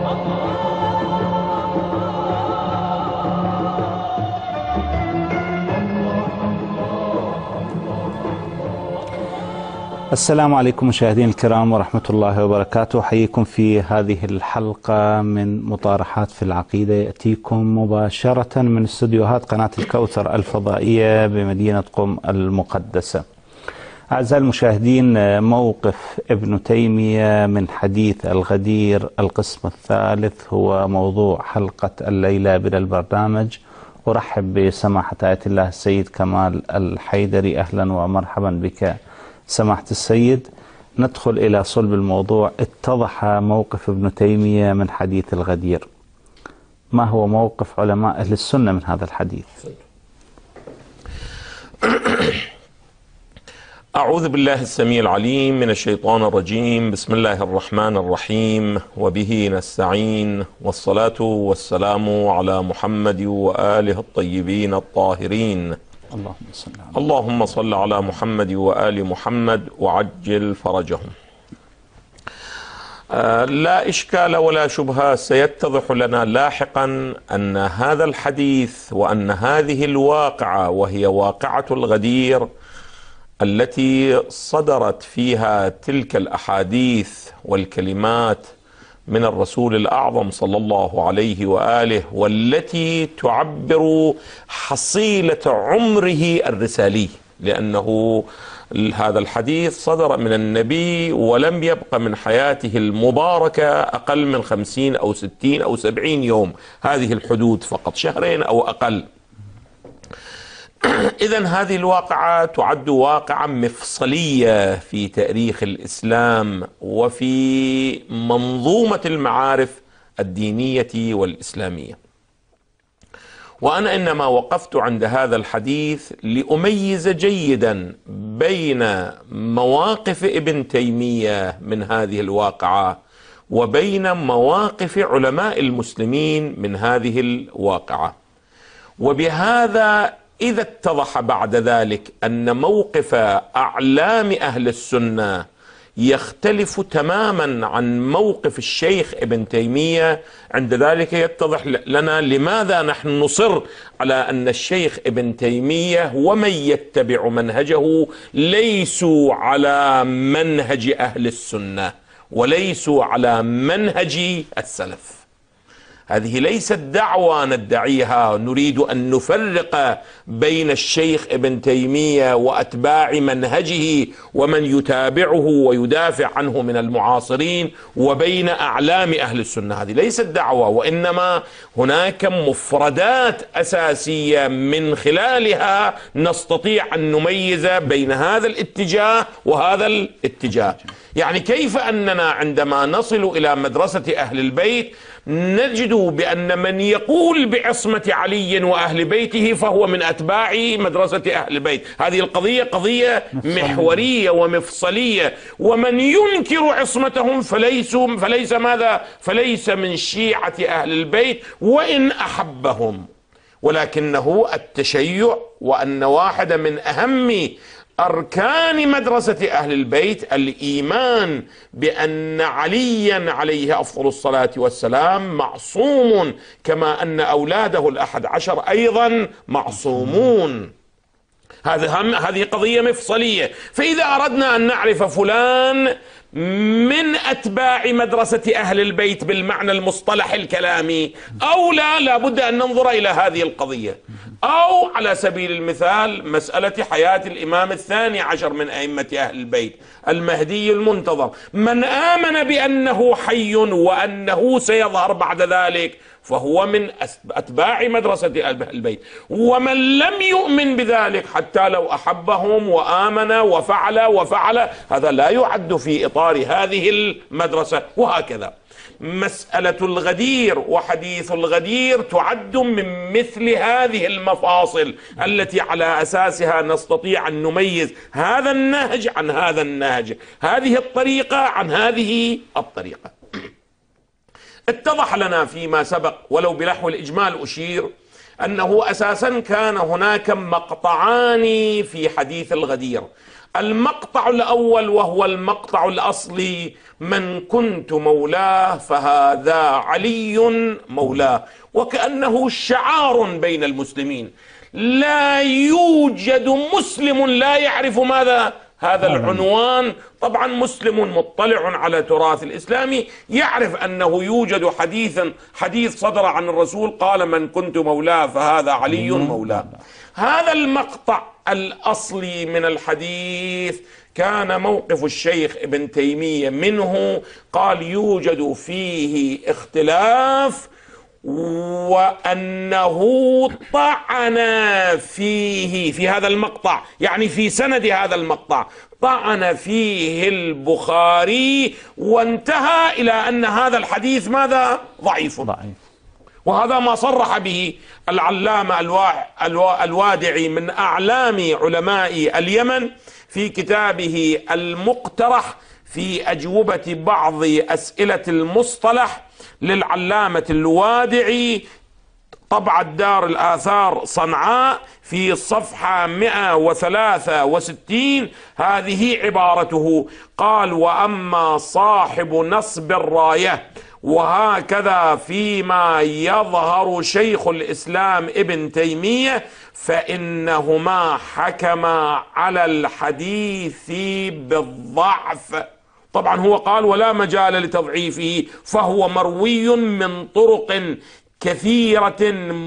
السلام عليكم مشاهدينا الكرام ورحمة الله وبركاته. أحييكم في هذه الحلقة من مطارحات في العقيدة، يأتيكم مباشرة من استديوهات قناة الكوثر الفضائية بمدينة قم المقدسة. أعزائي المشاهدين، موقف ابن تيمية من حديث الغدير القسم الثالث هو موضوع حلقة الليلة من البرنامج. أرحب بسماحة آية الله السيد كمال الحيدري. أهلا ومرحبا بك سماحة السيد. ندخل إلى صلب الموضوع. اتضح موقف ابن تيمية من حديث الغدير. ما هو موقف علماء أهل السنة من هذا الحديث؟ أعوذ بالله السميع العليم من الشيطان الرجيم. بسم الله الرحمن الرحيم، وبه نستعين، والصلاة والسلام على محمد وآله الطيبين الطاهرين. اللهم صل على محمد وآل محمد وعجل فرجهم. لا إشكال ولا شبهة، سيتضح لنا لاحقا أن هذا الحديث وأن هذه الواقعة، وهي واقعة الغدير التي صدرت فيها تلك الأحاديث والكلمات من الرسول الأعظم صلى الله عليه وآله، والتي تعبر حصيلة عمره الرسالي، لأنه هذا الحديث صدر من النبي ولم يبق من حياته المباركة أقل من 50 أو 60 أو 70 يوم، هذه الحدود فقط، شهرين أو أقل. إذن هذه الواقعة تعد واقعة مفصلية في تاريخ الإسلام وفي منظومة المعارف الدينية والإسلامية. وأنا إنما وقفت عند هذا الحديث لأميز جيدا بين مواقف ابن تيمية من هذه الواقعة وبين مواقف علماء المسلمين من هذه الواقعة. وبهذا إذا اتضح بعد ذلك أن موقف أعلام أهل السنة يختلف تماما عن موقف الشيخ ابن تيمية، عند ذلك يتضح لنا لماذا نحن نصر على أن الشيخ ابن تيمية ومن يتبع منهجه ليسوا على منهج أهل السنة وليسوا على منهج السلف. هذه ليست دعوة ندعيها، نريد أن نفرق بين الشيخ ابن تيمية وأتباع منهجه ومن يتابعه ويدافع عنه من المعاصرين وبين أعلام أهل السنة. هذه ليست دعوة، وإنما هناك مفردات أساسية من خلالها نستطيع أن نميز بين هذا الاتجاه وهذا الاتجاه. يعني كيف أننا عندما نصل إلى مدرسة أهل البيت نجد بأن من يقول بعصمة علي وأهل بيته فهو من أتباع مدرسة أهل البيت. هذه القضية قضية محورية ومفصلية، ومن ينكر عصمتهم فليس ماذا؟ فليس من شيعة أهل البيت وإن أحبهم، ولكنه التشيع، وأن واحدة من أهم أركان مدرسة أهل البيت الإيمان بأن عليا عليه أفضل الصلاة والسلام معصوم، كما أن أولاده ال11 أيضا معصومون. هذه قضية مفصلية. فإذا أردنا أن نعرف فلان من أتباع مدرسة أهل البيت بالمعنى المصطلح الكلامي أو لا بد أن ننظر إلى هذه القضية. أو على سبيل المثال مسألة حياة الإمام الثاني عشر من أئمة أهل البيت المهدي المنتظر، من آمن بأنه حي وأنه سيظهر بعد ذلك فهو من أتباع مدرسة أهل البيت، ومن لم يؤمن بذلك حتى لو أحبهم وآمن وفعل هذا لا يعد في إطار هذه المدرسة. وهكذا مسألة الغدير وحديث الغدير تعد من مثل هذه المفاصل التي على أساسها نستطيع أن نميز هذا النهج عن هذا النهج، هذه الطريقة عن هذه الطريقة. اتضح لنا فيما سبق ولو بلحو الإجمال أشير أنه أساسا كان هناك مقطعان في حديث الغدير. المقطع الأول وهو المقطع الأصلي: من كنت مولاه فهذا علي مولاه، وكأنه شعار بين المسلمين. لا يوجد مسلم لا يعرف ماذا هذا العنوان. طبعا مسلم مطلع على تراث الإسلامي يعرف أنه يوجد حديث صدر عن الرسول قال: من كنت مولاه فهذا علي مولاه. هذا المقطع الأصلي من الحديث كان موقف الشيخ ابن تيمية منه، قال: يوجد فيه اختلاف، وأنه طعن فيه في هذا المقطع، يعني في سند هذا المقطع طعن فيه البخاري، وانتهى إلى أن هذا الحديث ماذا؟ ضعيف. وهذا ما صرح به العلامة الوادعي من أعلام علماء اليمن في كتابه المقترح في أجوبة بعض أسئلة المصطلح للعلامة الوادعي، طبعة دار الآثار صنعاء، في الصفحة 163. هذه عبارته، قال: وأما صاحب نصب الراية وهكذا فيما يظهر شيخ الإسلام ابن تيمية فإنهما حكما على الحديث بالضعف. طبعا هو قال: ولا مجال لتضعيفه، فهو مروي من طرق كثيرة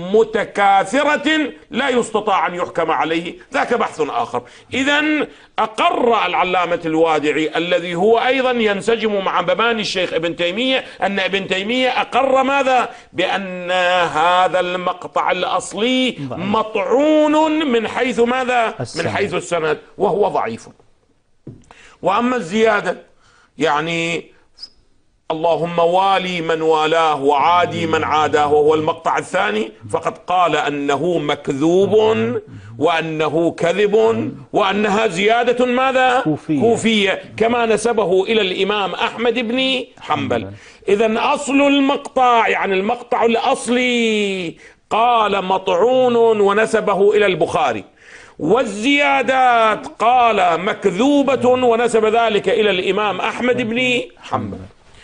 متكاثرة لا يستطاع أن يحكم عليه، ذاك بحث آخر. إذن أقر العلامة الوادعي الذي هو أيضا ينسجم مع مباني الشيخ ابن تيمية أن ابن تيمية أقر ماذا؟ بأن هذا المقطع الأصلي مطعون من حيث ماذا؟ من حيث السند، وهو ضعيف. وأما الزيادة، يعني اللهم والي من والاه وعادي من عاداه، وهو المقطع الثاني، فقد قال أنه مكذوب وأنه كذب وأنها زيادة ماذا؟ كوفية، كما نسبه إلى الإمام أحمد بن حنبل. إذن أصل المقطع، يعني المقطع الأصلي، قال مطعون ونسبه إلى البخاري، والزيادات قال مكذوبة ونسب ذلك إلى الإمام أحمد بن حنبل.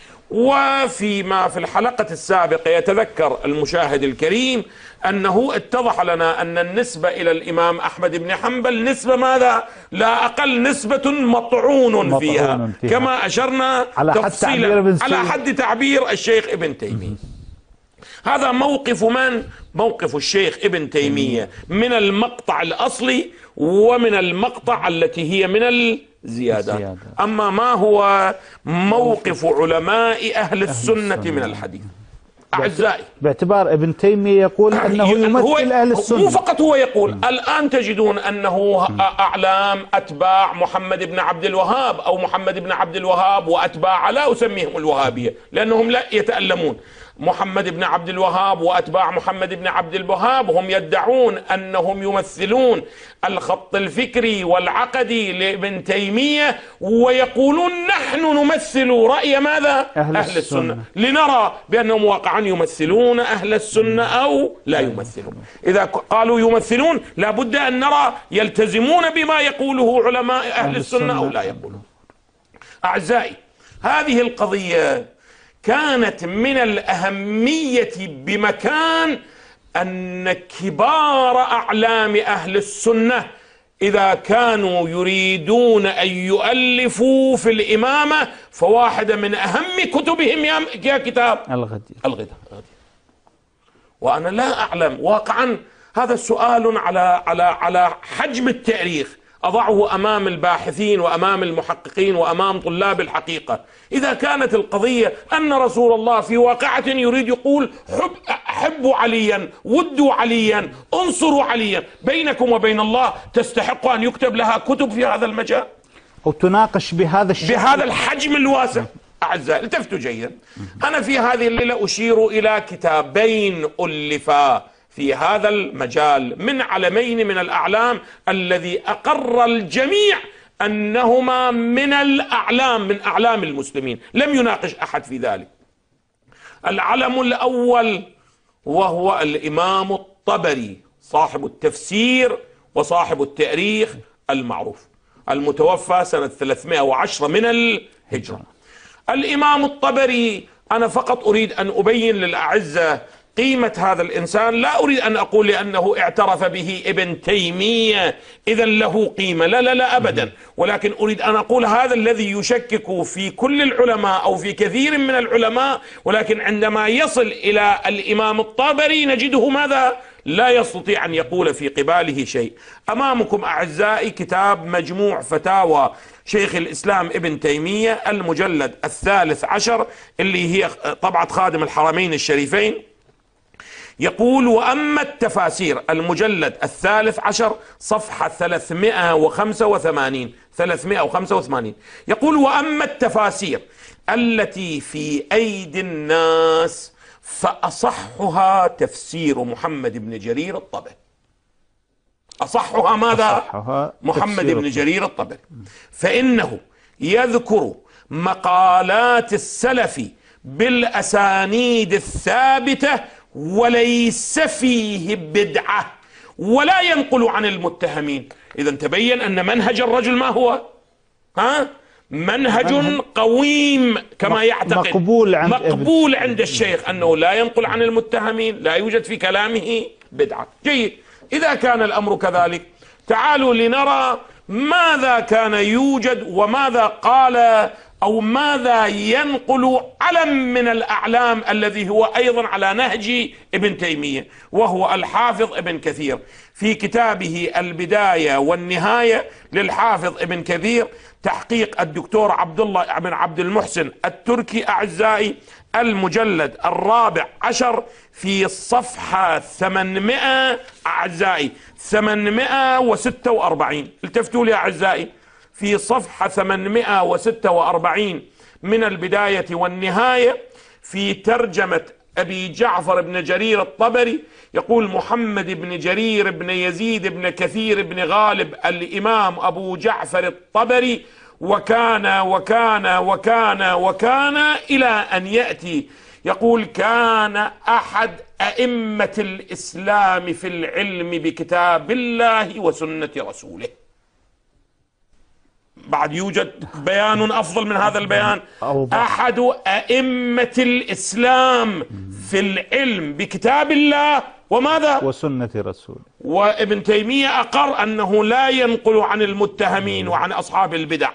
وفيما في الحلقة السابقة يتذكر المشاهد الكريم أنه اتضح لنا أن النسبة إلى الإمام أحمد بن حنبل نسبة ماذا؟ لا أقل نسبة مطعون فيها، كما أشرنا تفصيلا على حد تعبير الشيخ ابن تيمية. هذا موقف من؟ موقف الشيخ ابن تيمية من المقطع الأصلي ومن المقطع التي هي من الزيادات. أما ما هو موقف علماء أهل السنة من الحديث؟ أعزائي، باعتبار ابن تيمية يقول أنه يمثل أهل السنة، مو فقط هو يقول، الآن تجدون أنه أعلام أتباع محمد بن عبد الوهاب أو محمد بن عبد الوهاب وأتباع، لا أسميهم الوهابية لأنهم لا يتألمون، محمد بن عبد الوهاب وأتباع محمد بن عبد الوهاب هم يدعون أنهم يمثلون الخط الفكري والعقدي لابن تيمية، ويقولون نحن نمثل رأي ماذا؟ أهل السنة، لنرى بأنهم واقعا يمثلون أهل السنة أو لا يمثلون. إذا قالوا يمثلون لابد أن نرى يلتزمون بما يقوله علماء أهل السنة أو لا يقولون. أعزائي، هذه القضية كانت من الأهمية بمكان أن كبار أعلام أهل السنة إذا كانوا يريدون أن يؤلفوا في الإمامة، فواحدة من أهم كتبهم يا كتاب الغدير. وأنا لا أعلم واقعا، هذا سؤال على حجم التاريخ أضعه أمام الباحثين وأمام المحققين وأمام طلاب الحقيقة. إذا كانت القضية أن رسول الله في واقعة يريد يقول حبوا عليا، ودوا عليا، انصروا عليا، بينكم وبين الله تستحق أن يكتب لها كتب في هذا المجال أو تناقش بهذا الحجم الواسع. أعزائي، التفتوا جيدا، أنا في هذه الليلة أشير إلى كتابين ألفا في هذا المجال من علمين من الأعلام الذي أقر الجميع أنهما من الأعلام، من أعلام المسلمين، لم يناقش أحد في ذلك. العلم الأول وهو الإمام الطبري صاحب التفسير وصاحب التاريخ المعروف، المتوفى سنة 310 من الهجرة. الإمام الطبري، أنا فقط أريد أن أبين للأعزة قيمة هذا الإنسان، لا أريد أن أقول لأنه اعترف به ابن تيمية إذا له قيمة، لا لا لا أبدا، ولكن أريد أن أقول هذا الذي يشكك في كل العلماء أو في كثير من العلماء، ولكن عندما يصل إلى الإمام الطبري نجده ماذا؟ لا يستطيع أن يقول في قباله شيء. أمامكم أعزائي كتاب مجموع فتاوى شيخ الإسلام ابن تيمية، المجلد 13 اللي هي طبعة خادم الحرمين الشريفين. يقول: وأما التفاسير، المجلد 13 صفحة 385 يقول: وأما التفاسير التي في أيدي الناس فأصحها تفسير محمد بن جرير الطبري. أصحها ماذا؟ محمد بن جرير الطبري، فإنه يذكر مقالات السلف بالأسانيد الثابتة وليس فيه بدعة ولا ينقل عن المتهمين. إذا تبين أن منهج الرجل ما هو؟ منهج قويم كما يعتقد، مقبول عند الشيخ، أنه لا ينقل عن المتهمين، لا يوجد في كلامه بدعة. جيد، إذا كان الأمر كذلك تعالوا لنرى ماذا كان يوجد وماذا قال أو ماذا ينقل علم من الأعلام الذي هو أيضا على نهج ابن تيمية، وهو الحافظ ابن كثير في كتابه البداية والنهاية للحافظ ابن كثير، تحقيق الدكتور عبد الله بن عبد المحسن التركي أعزائي، المجلد 14 في الصفحة 800 أعزائي 846. التفتوا لي أعزائي في صفحة 846 من البداية والنهاية في ترجمة أبي جعفر بن جرير الطبري، يقول: محمد بن جرير بن يزيد بن كثير بن غالب الإمام أبو جعفر الطبري، وكان وكان وكان وكان إلى أن يأتي. يقول: كان أحد أئمة الإسلام في العلم بكتاب الله وسنة رسوله. بعد يوجد بيان أفضل من هذا البيان: أحد أئمة الإسلام في العلم بكتاب الله وماذا؟ وسنة رسوله. وابن تيمية أقر أنه لا ينقل عن المتهمين وعن أصحاب البدع.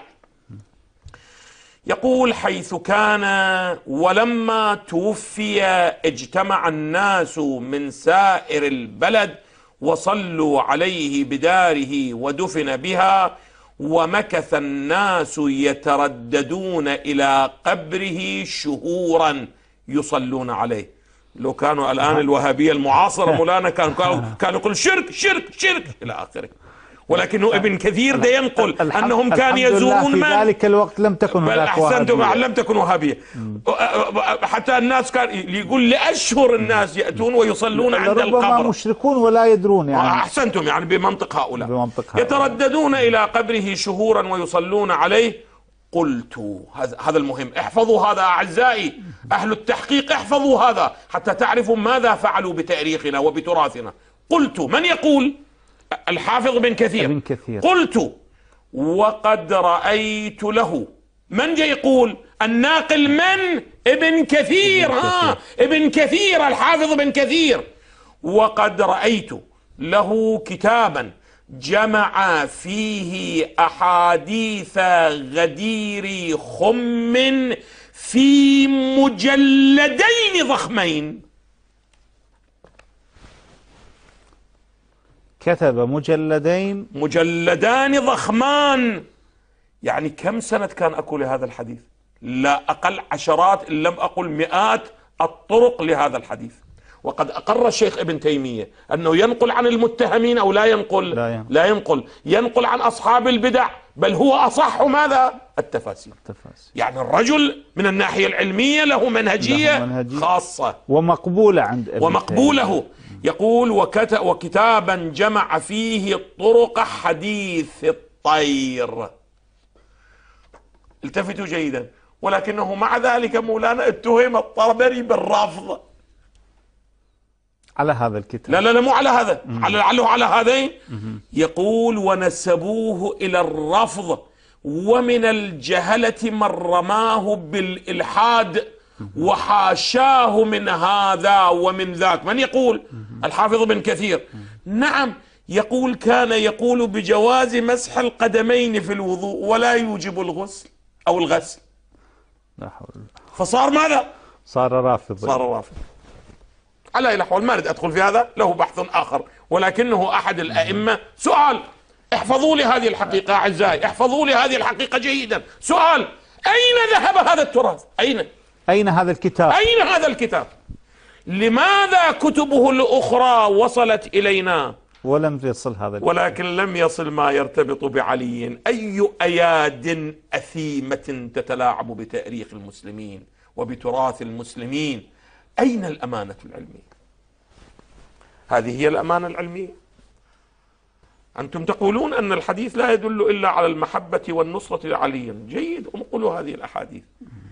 يقول: حيث كان ولما توفي اجتمع الناس من سائر البلد وصلوا عليه بداره ودفن بها، ومكث الناس يترددون إلى قبره شهورا يصلون عليه. لو كانوا الآن الوهابية المعاصرة مولانا كانوا يقول شرك شرك شرك إلى آخره، ولكنه ابن كثير ده ينقل أنهم كانوا يزورون في ذلك الوقت لم تكن هناك أحسنتم، لم تكن وهابية، حتى الناس كان يقول لأشهر الناس يأتون ويصلون عند القبر، ربما مشركون ولا يدرون يعني. أحسنتم، يعني بمنطق هؤلاء يترددون إلى قبره شهورا ويصلون عليه. قلت، هذا المهم، احفظوا هذا أعزائي أهل التحقيق، احفظوا هذا حتى تعرفوا ماذا فعلوا بتاريخنا وبتراثنا. قلت، من يقول؟ الحافظ ابن كثير. قلت: وقد رأيت له. من جاي يقول؟ الناقل من؟ ابن كثير. ابن كثير، الحافظ ابن كثير. وقد رأيت له كتابا جمع فيه أحاديث غدير خم في مجلدين ضخمين. كتب مجلدان ضخمان. يعني كم سنة كان أكو لهذا الحديث؟ لا أقل عشرات إن لم أقل مئات الطرق لهذا الحديث. وقد أقر الشيخ ابن تيمية أنه ينقل عن المتهمين أو لا ينقل؟ لا ينقل. ينقل عن أصحاب البدع، بل هو أصح ماذا؟ التفاسير. يعني الرجل من الناحية العلمية له منهجية خاصة ومقبولة عند ابن ومقبوله. يقول: وكتابا جمع فيه طرق حديث الطير. التفتوا جيدا. ولكنه مع ذلك مولانا اتهم الطبري بالرفض. على هذا الكتاب. لا لا لا، مو على هذا، على لعله على هذين. يقول ونسبوه إلى الرفض، ومن الجهلة من رماه بالإلحاد وحاشاه من هذا ومن ذاك. من يقول؟ الحافظ بن كثير. نعم، يقول كان يقول بجواز مسح القدمين في الوضوء ولا يوجب الغسل أو الغسل. لا حول الله. فصار ماذا؟ صار رافض. صار رافض. على أي الأحوال ما أريد أدخل في هذا، له بحث آخر، ولكنه أحد الأئمة. سؤال، احفظوا لي هذه الحقيقة أعزائي، احفظوا لي هذه الحقيقة جيدا. سؤال، أين ذهب هذا التراث؟ أين هذا الكتاب؟ أين هذا الكتاب؟ لماذا كتبه الأخرى وصلت إلينا ولم يصل هذا الكتاب؟ ولكن لم يصل ما يرتبط بعلي؟ أي أياد أثيمة تتلاعب بتاريخ المسلمين وبتراث المسلمين. أين الأمانة العلمية؟ هذه هي الأمانة العلمية. أنتم تقولون أن الحديث لا يدل إلا على المحبة والنصرة لعلي. جيد، انقلوا هذه الأحاديث.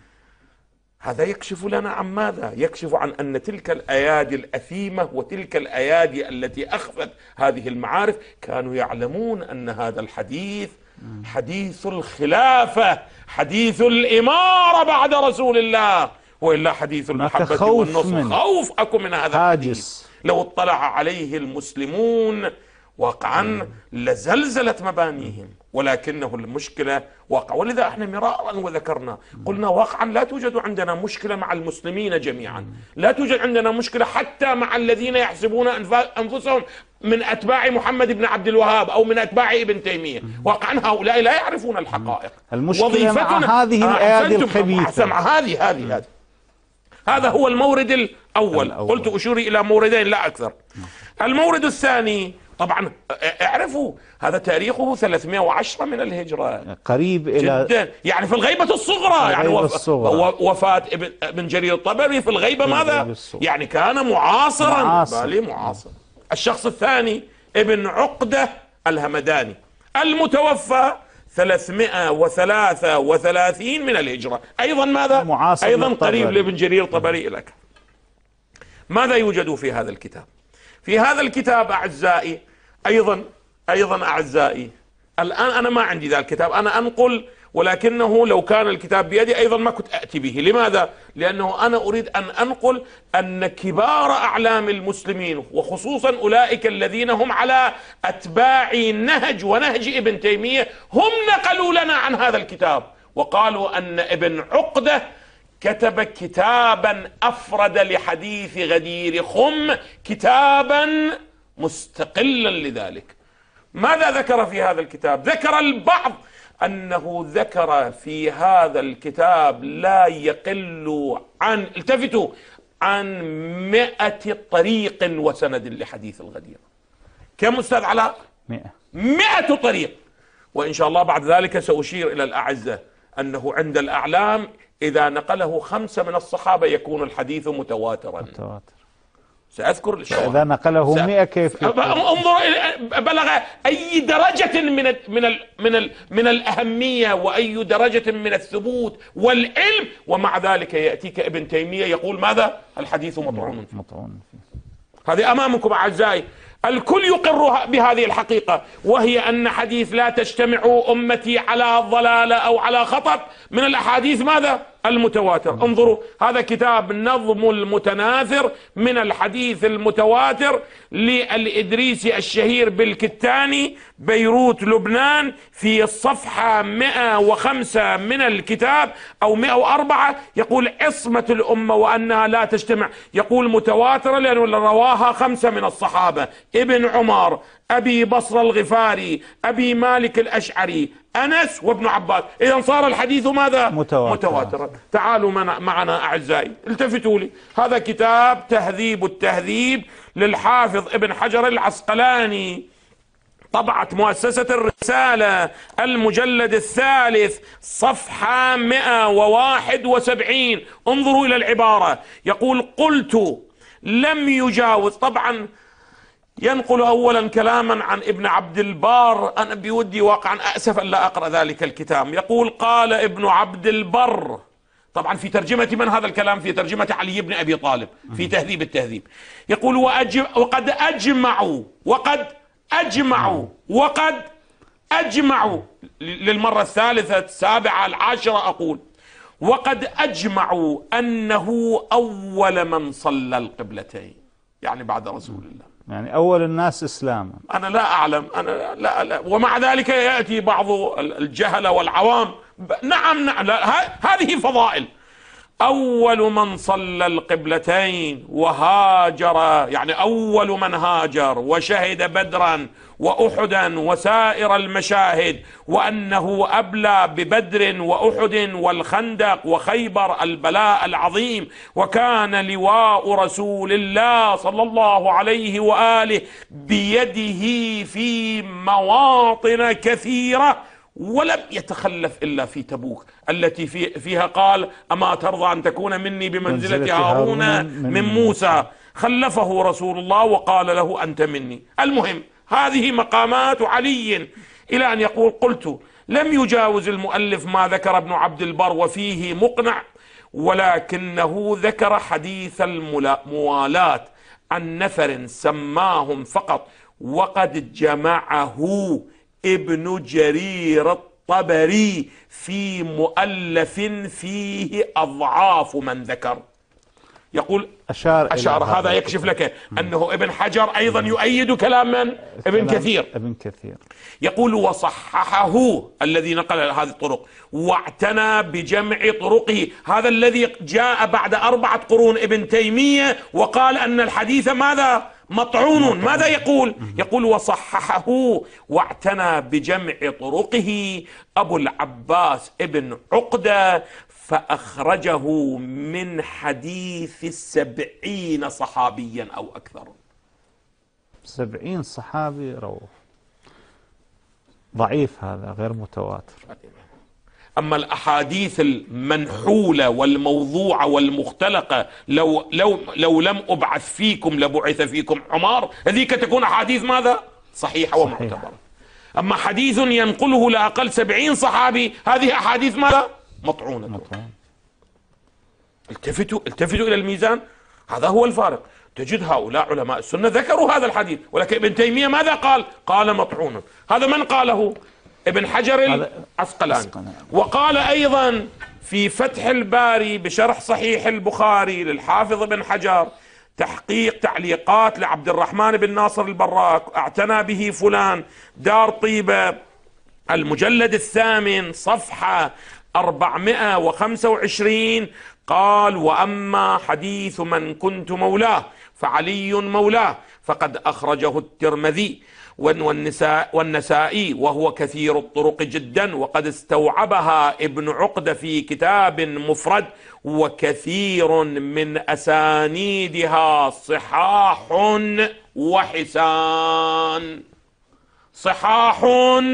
هذا يكشف لنا عن ماذا؟ يكشف عن أن تلك الأيادي الأثيمة وتلك الأيادي التي أخفت هذه المعارف كانوا يعلمون أن هذا الحديث حديث الخلافة، حديث الإمارة بعد رسول الله، وإلا حديث المحبة والنصر. خوف أكو من هذا الحديث. لو اطلع عليه المسلمون واقعا لزلزلت مبانيهم، ولكنه المشكلة واقع. ولذا احنا مرارا وذكرنا قلنا واقعا لا توجد عندنا مشكلة مع المسلمين جميعا، لا توجد عندنا مشكلة حتى مع الذين يحسبون أنفسهم من أتباع محمد بن عبد الوهاب أو من أتباع ابن تيمية. واقعا هؤلاء لا يعرفون الحقائق. المشكلة مع هذه الأيادي الخبيثة. مع هذه هذا هو المورد الأول. قلت أشير إلى موردين لا أكثر. المورد الثاني طبعا اعرفوا هذا تاريخه 310 من الهجرة، قريب إلى جدا، يعني في الغيبة الصغرى. يعني وفاة ابن جرير الطبري في الغيبة ماذا؟ يعني كان معاصرا. معاصر. الشخص الثاني ابن عقدة الهمداني المتوفى 333 من الهجرة، أيضا ماذا؟ أيضا قريب لابن جرير الطبري لك. ماذا يوجد في هذا الكتاب؟ في هذا الكتاب أعزائي أيضا أعزائي، الآن أنا ما عندي ذا الكتاب، أنا أنقل، ولكنه لو كان الكتاب بيدي أيضا ما كنت أتي به. لماذا؟ لأنه أنا أريد أن أنقل أن كبار أعلام المسلمين، وخصوصا أولئك الذين هم على أتباع نهج ونهج ابن تيمية، هم نقلوا لنا عن هذا الكتاب وقالوا أن ابن عقدة كتب كتابا أفرد لحديث غدير خم، كتابا مستقلا لذلك. ماذا ذكر في هذا الكتاب؟ ذكر البعض أنه ذكر في هذا الكتاب لا يقل عن، التفتوا، عن 100 طريق وسند لحديث الغدير. كم أستاذ علاء؟ 100 طريق. وإن شاء الله بعد ذلك سأشير إلى الأعزة أنه عند الأعلام إذا نقله 5 من الصحابة يكون الحديث متواترا. سأذكر الشواهد. إذا نقله 100 كيف؟ انظر بلغ أي درجة من الأهمية وأي درجة من الثبوت والعلم، ومع ذلك يأتيك ابن تيمية يقول ماذا؟ الحديث مطعون فيه. هذه أمامكم أعزائي، الكل يقر بهذه الحقيقة، وهي أن حديث لا تجتمع أمتي على ضلالة أو على خطأ من الأحاديث ماذا؟ المتواتر. انظروا، هذا كتاب نظم المتناثر من الحديث المتواتر للإدريسي الشهير بالكتاني، بيروت لبنان، في الصفحة 105 من الكتاب أو 104 يقول عصمة الأمة وأنها لا تجتمع. يقول متواترة لأنه رواها 5 من الصحابة: ابن عمر، أبي بصر الغفاري، أبي مالك الأشعري، أنس، وابن عباس. إذا صار الحديث ماذا؟ متواترا. تعالوا معنا أعزائي، التفتوا لي. هذا كتاب تهذيب التهذيب للحافظ ابن حجر العسقلاني، طبعة مؤسسة الرسالة، المجلد 3، صفحة 171. انظروا إلى العبارة، يقول: قلت لم يجاوز. طبعا ينقل أولا كلاما عن ابن عبد البر، أنا بودي واقعا أسف أن لا أقرأ ذلك الكتاب. يقول: قال ابن عبد البر طبعا في ترجمة من هذا الكلام؟ في ترجمة علي بن أبي طالب في تهذيب التهذيب. يقول وقد أجمعوا للمرة الثالثة السابعة العاشرة أقول وقد أجمعوا أنه أول من صلى القبلتين، يعني بعد رسول الله، يعني أول الناس إسلاما. أنا لا أعلم، أنا لا ومع ذلك يأتي بعض الجهلة والعوام نعم هذه فضائل. أول من صلى القبلتين وهاجر، يعني أول من هاجر وشهد بدرا وأحدا وسائر المشاهد، وأنه أبلى ببدر وأحد والخندق وخيبر البلاء العظيم، وكان لواء رسول الله صلى الله عليه وآله بيده في مواطن كثيرة، ولم يتخلف إلا في تبوك التي فيها قال أما ترضى أن تكون مني بمنزلة هارون من موسى، خلفه رسول الله وقال له أنت مني. المهم هذه مقامات علي، إلى أن يقول قلت لم يجاوز المؤلف ما ذكر ابن عبد البر وفيه مقنع، ولكنه ذكر حديث الموالاة عن نفر سماهم فقط، وقد جمعه ابن جرير الطبري في مؤلف فيه أضعاف من ذكر. يقول أشار هذا يكشف لك أنه ابن حجر أيضا يؤيد كلام من؟ ابن كثير. يقول وصححه الذي نقل هذه الطرق واعتنى بجمع طرقه، هذا الذي جاء بعد 4 قرون ابن تيمية وقال أن الحديث ماذا؟ مطعون. ماذا يقول؟ يقول وصححه واعتنى بجمع طرقه أبو العباس ابن عقدة، فأخرجه من حديث 70 صحابيا أو أكثر. 70 صحابي رواه، ضعيف هذا، غير متواتر. أما الأحاديث المنحولة والموضوعة والمختلقة لو لم أبعث فيكم لبعث فيكم حمار، هذيك تكون أحاديث ماذا؟ صحيحة ومعتبرة. أما حديث ينقله لا أقل 70 صحابي، هذه أحاديث ماذا؟ مطعونة. التفتوا إلى الميزان، هذا هو الفارق. تجد هؤلاء علماء السنة ذكروا هذا الحديث، ولكن ابن تيمية ماذا قال؟ قال مطعونا. هذا من قاله؟ ابن حجر العسقلاني. وقال أيضا في فتح الباري بشرح صحيح البخاري للحافظ ابن حجر تحقيق تعليقات لعبد الرحمن بن ناصر البراك، اعتنى به فلان، دار طيبة، المجلد 8 صفحة 425، قال وأما حديث من كنت مولاه فعلي مولاه فقد أخرجه الترمذي والنسائي وهو كثير الطرق جدا، وقد استوعبها ابن عقدة في كتاب مفرد، وكثير من أسانيدها صحاح وحسان. صحاح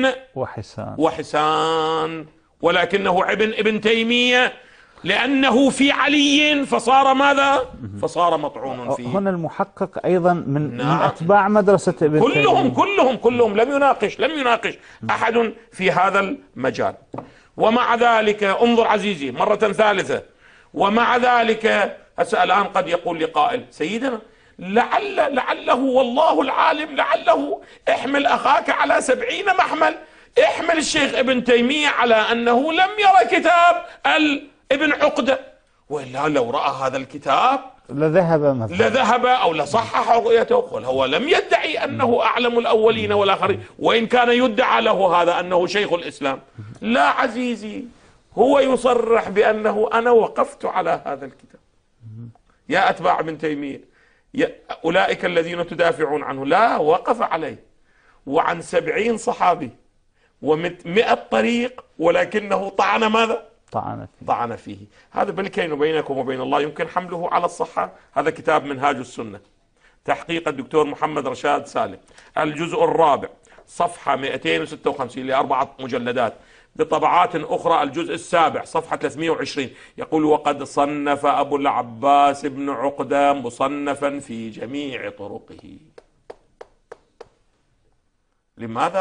وحسان، ولكنه ابن تيمية لأنه في علي فصار ماذا؟ فصار مطعون فيه. هنا المحقق أيضا من أتباع مدرسة ابن تيمية، كلهم لم يناقش أحد في هذا المجال. ومع ذلك انظر عزيزي مرة ثالثة، ومع ذلك الآن قد يقول لقائل سيدنا لعله والله العالم، لعله احمل أخاك على 70 محمل، احمل الشيخ ابن تيمية على أنه لم يرى كتاب ابن عقدة، وإلا لو رأى هذا الكتاب لذهب أو لصحح رؤيته. هو لم يدعي أنه أعلم الأولين والآخرين، وإن كان يدعى له هذا أنه شيخ الإسلام. لا عزيزي، هو يصرح بأنه أنا وقفت على هذا الكتاب. يا أتباع ابن تيمية، أولئك الذين تدافعون عنه، لا، وقف عليه وعن 70 صحابي و100 طريق، ولكنه طعن ماذا؟ طعن فيه. هذا بالكين بينكم وبين الله، يمكن حمله على الصحة. هذا كتاب منهاج السنة، تحقيق الدكتور محمد رشاد سالم، الجزء الرابع صفحة 256 ل4 مجلدات، بطبعات أخرى الجزء السابع صفحة 320. يقول وقد صنف أبو العباس بن عقدة مصنفا في جميع طرقه.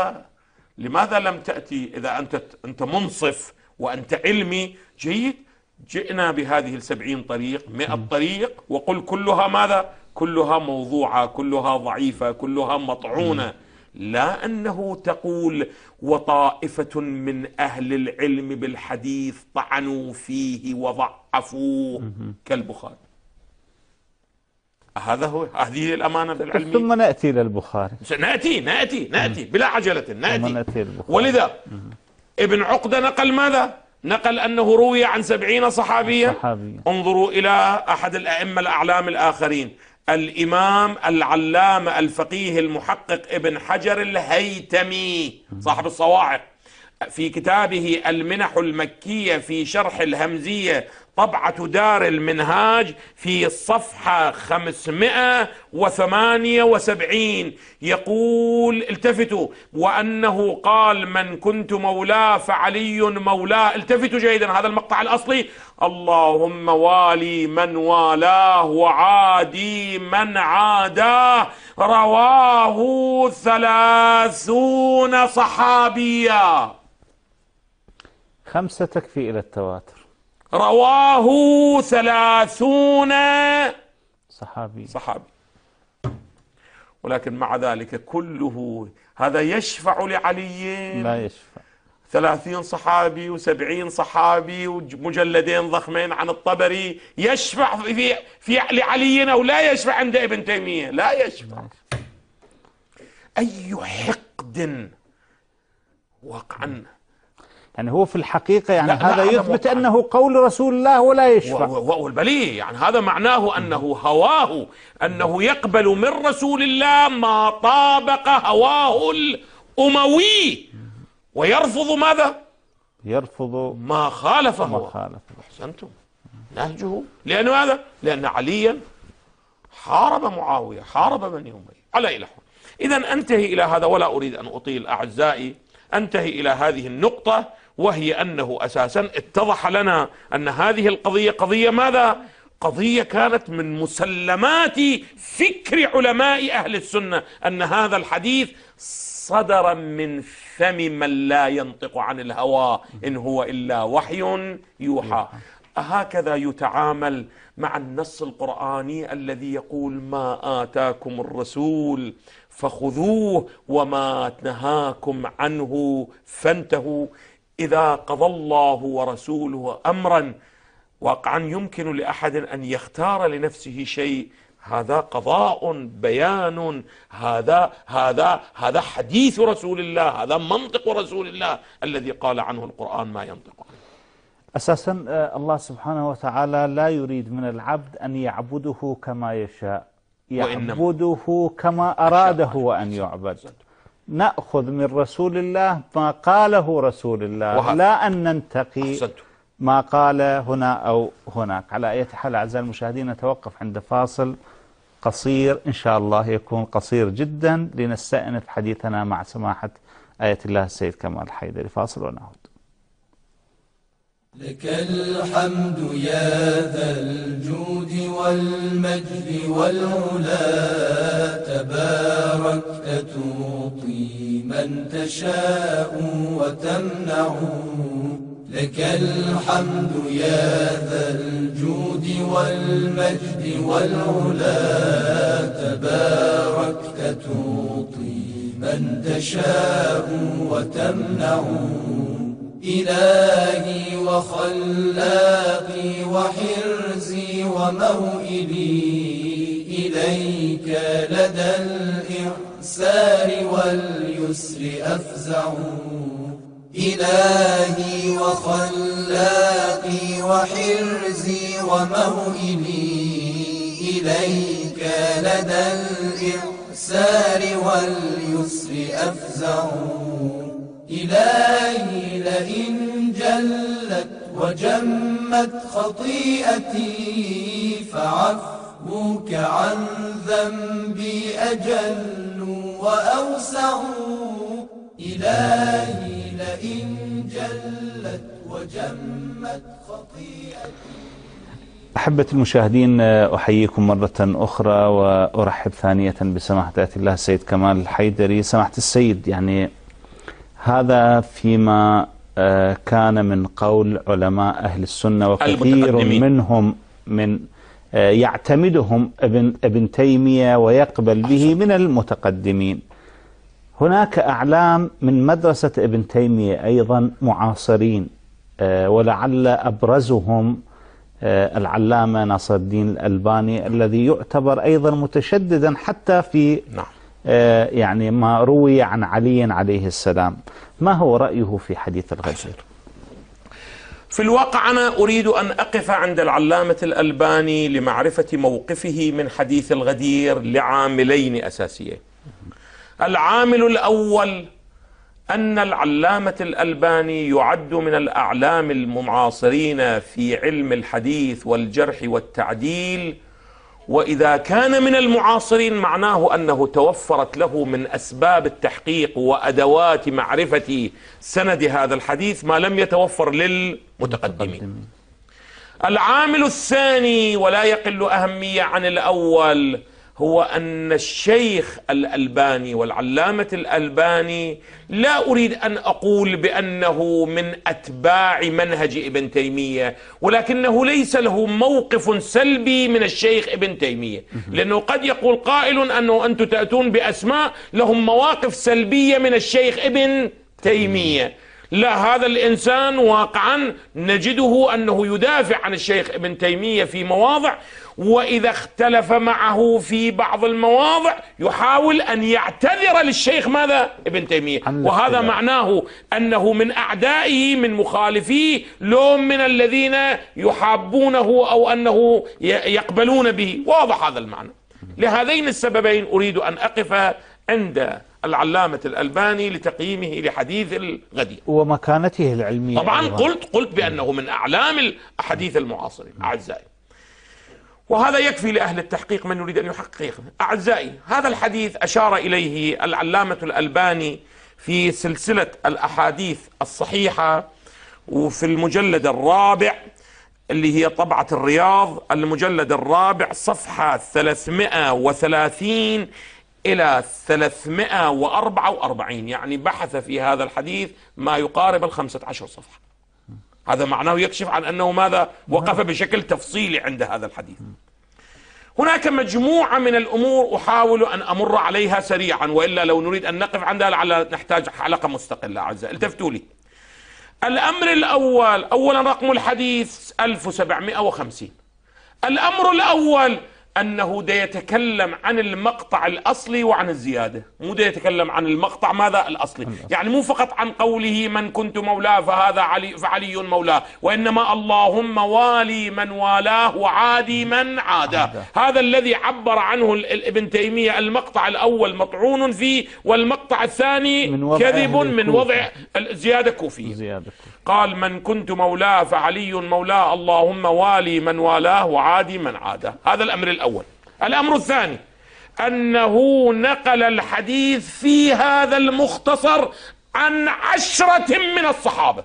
لماذا لم تأتي؟ إذا أنت منصف وأنت علمي جيد، جئنا بهذه 70 طريق 100 طريق وقل كلها ماذا؟ كلها موضوعة، كلها ضعيفة، كلها مطعونة. لا أنه تقول وطائفة من أهل العلم بالحديث طعنوا فيه وضعفوه كالبخاري. هذه الأمانة العلمية. ثم نأتي إلى البخاري. نأتي بلا عجلة نأتي. ولذا ابن عقدة نقل ماذا؟ نقل أنه روي عن 70 صحابيا. انظروا إلى أحد الأئمة الأعلام الآخرين، الإمام العلامة الفقيه المحقق ابن حجر الهيتمي صاحب الصواعق، في كتابه المنح المكية في شرح الهمزية طبعة دار المنهاج في الصفحة 578 يقول، التفتوا، وأنه قال من كنت مولاه فعلي مولاه. التفتوا جيدا، هذا المقطع الأصلي: اللهم والي من والاه وعادي من عاداه. رواه 30 صحابيا. 5 تكفي إلى التواتر. رواه 30 صحابي. ولكن مع ذلك كله هذا يشفع لعلي؟ لا يشفع. 30 صحابي و70 صحابي ومجلدين ضخمين عن الطبري، يشفع في لعلي أو لا يشفع عند ابن تيمية؟ لا يشفع. أي حقد واقعا. يعني هو في الحقيقة يعني هذا يثبت أنه قول رسول الله ولا يشفع. والبليه يعني هذا معناه أنه هواه، أنه يقبل من رسول الله ما طابق هواه الأموي ويرفض ماذا؟ يرفض ما خالفه. أحسنتم. نهجه لأنه ماذا؟ لأن عليا حارب معاوية، حارب بني أمية على إله. إذا أنتهي إلى هذا ولا أريد أن أطيل أعزائي. أنتهي إلى هذه النقطة، وهي أنه أساسا اتضح لنا أن هذه القضية قضية ماذا؟ قضية كانت من مسلمات فكر علماء أهل السنة، أن هذا الحديث صدر من فم من لا ينطق عن الهوى إن هو إلا وحي يوحى. هكذا يتعامل مع النص القرآني الذي يقول ما آتاكم الرسول فخذوه وما نهاكم عنه فانتهوا. إذا قضى الله ورسوله أمرا واقعا يمكن لأحد أن يختار لنفسه شيء، هذا قضاء بيان، هذا حديث رسول الله، هذا منطق رسول الله الذي قال عنه القرآن ما ينطق عنه. أساسا الله سبحانه وتعالى لا يريد من العبد أن يعبده كما يشاء، يعبده كما أراده أن يعبد. نأخذ من رسول الله ما قاله رسول الله، لا أن ننتقي ما قال هنا أو هناك. على أي حال أعزائي المشاهدين نتوقف عند فاصل قصير إن شاء الله، يكون قصير جدا لنستأنف حديثنا مع سماحة آية الله السيد كمال الحيدري. فاصل ونعود. لك الحمد يا ذا الجود والمجد والعلا، تباركت تعطي من تشاء وتمنع. لك الحمد يا ذا الجود والمجد والعلا، تباركت تعطي من تشاء وتمنع. إلهي وخلاقي وحرزي وموئلي، إليك لدى الإعسار واليسر أفزع. إلهي وخلاقي وحرزي وموئلي، إليك لدى الإعسار واليسر أفزع. إلهي لئن جلت وجمت خطيئتي، فعفوك عن ذنبي أجل وأوسع. إلهي لئن جلت وجمت خطيئتي. أحبة المشاهدين، أحييكم مرة أخرى وأرحب ثانية بسماحة آية الله السيد كمال الحيدري. سماحة السيد، يعني هذا فيما كان من قول علماء أهل السنة، وكثير منهم من يعتمدهم ابن تيمية ويقبل به من المتقدمين. هناك أعلام من مدرسة ابن تيمية أيضا معاصرين، ولعل أبرزهم العلامة ناصر الدين الألباني، الذي يعتبر أيضا متشددا حتى في يعني ما روي عن علي عليه السلام. ما هو رأيه في حديث الغدير؟ في الواقع أنا أريد أن أقف عند العلامة الألباني لمعرفة موقفه من حديث الغدير لعاملين أساسيين. العامل الأول أن العلامة الألباني يعد من الأعلام المعاصرين في علم الحديث والجرح والتعديل، وإذا كان من المعاصرين معناه أنه توفرت له من أسباب التحقيق وأدوات معرفة سند هذا الحديث ما لم يتوفر للمتقدمين. العامل الثاني ولا يقل أهمية عن الأول هو أن الشيخ الألباني والعلامة الألباني لا أريد أن أقول بأنه من أتباع منهج ابن تيمية، ولكنه ليس له موقف سلبي من الشيخ ابن تيمية، لأنه قد يقول قائل أنه أنتم تأتون بأسماء لهم مواقف سلبية من الشيخ ابن تيمية. لا، هذا الإنسان واقعا نجده أنه يدافع عن الشيخ ابن تيمية في مواضع، وإذا اختلف معه في بعض المواضع يحاول أن يعتذر للشيخ ماذا؟ ابن تيمية، وهذا معناه أنه من أعدائه من مخالفيه، لو من الذين يحابونه أو أنه يقبلون به. واضح هذا المعنى. لهذين السببين أريد أن أقف عند العلامة الألباني لتقييمه لحديث الغدير ومكانته العلمية. طبعا قلت بأنه من أعلام الحديث المعاصرين. أعزائي، وهذا يكفي لأهل التحقيق من يريد أن يحقق. أعزائي، هذا الحديث أشار إليه العلامة الألباني في سلسلة الأحاديث الصحيحة، وفي المجلد الرابع اللي هي طبعة الرياض، المجلد الرابع صفحة 330 إلى 344، يعني بحث في هذا الحديث ما يقارب 15 صفحة. هذا معناه يكشف عن أنه ماذا؟ وقف بشكل تفصيلي عند هذا الحديث. هناك مجموعة من الأمور أحاول أن أمر عليها سريعا، وإلا لو نريد أن نقف عندها لعل نحتاج حلقة مستقلة. أعزائي، التفتوا لي. الأمر الأول، أولا رقم الحديث 1750. الأمر الأول أنه دا يتكلم عن المقطع الأصلي وعن الزيادة، مو دا يتكلم عن المقطع ماذا؟ الأصلي. يعني مو فقط عن قوله من كنت مولاه فهذا علي فعلي مولاه، وإنما اللهم والي من والاه وعادي من عاداه. هذا الذي عبر عنه ابن تيمية. المقطع الأول مطعون فيه، والمقطع الثاني كذب من وضع الزيادة كوفية. قال من كنت مولاه فعلي مولاه، اللهم والي من والاه وعادي من عاداه. هذا الأمر الأول. الأمر الثاني أنه نقل الحديث في هذا المختصر عن 10 من الصحابة.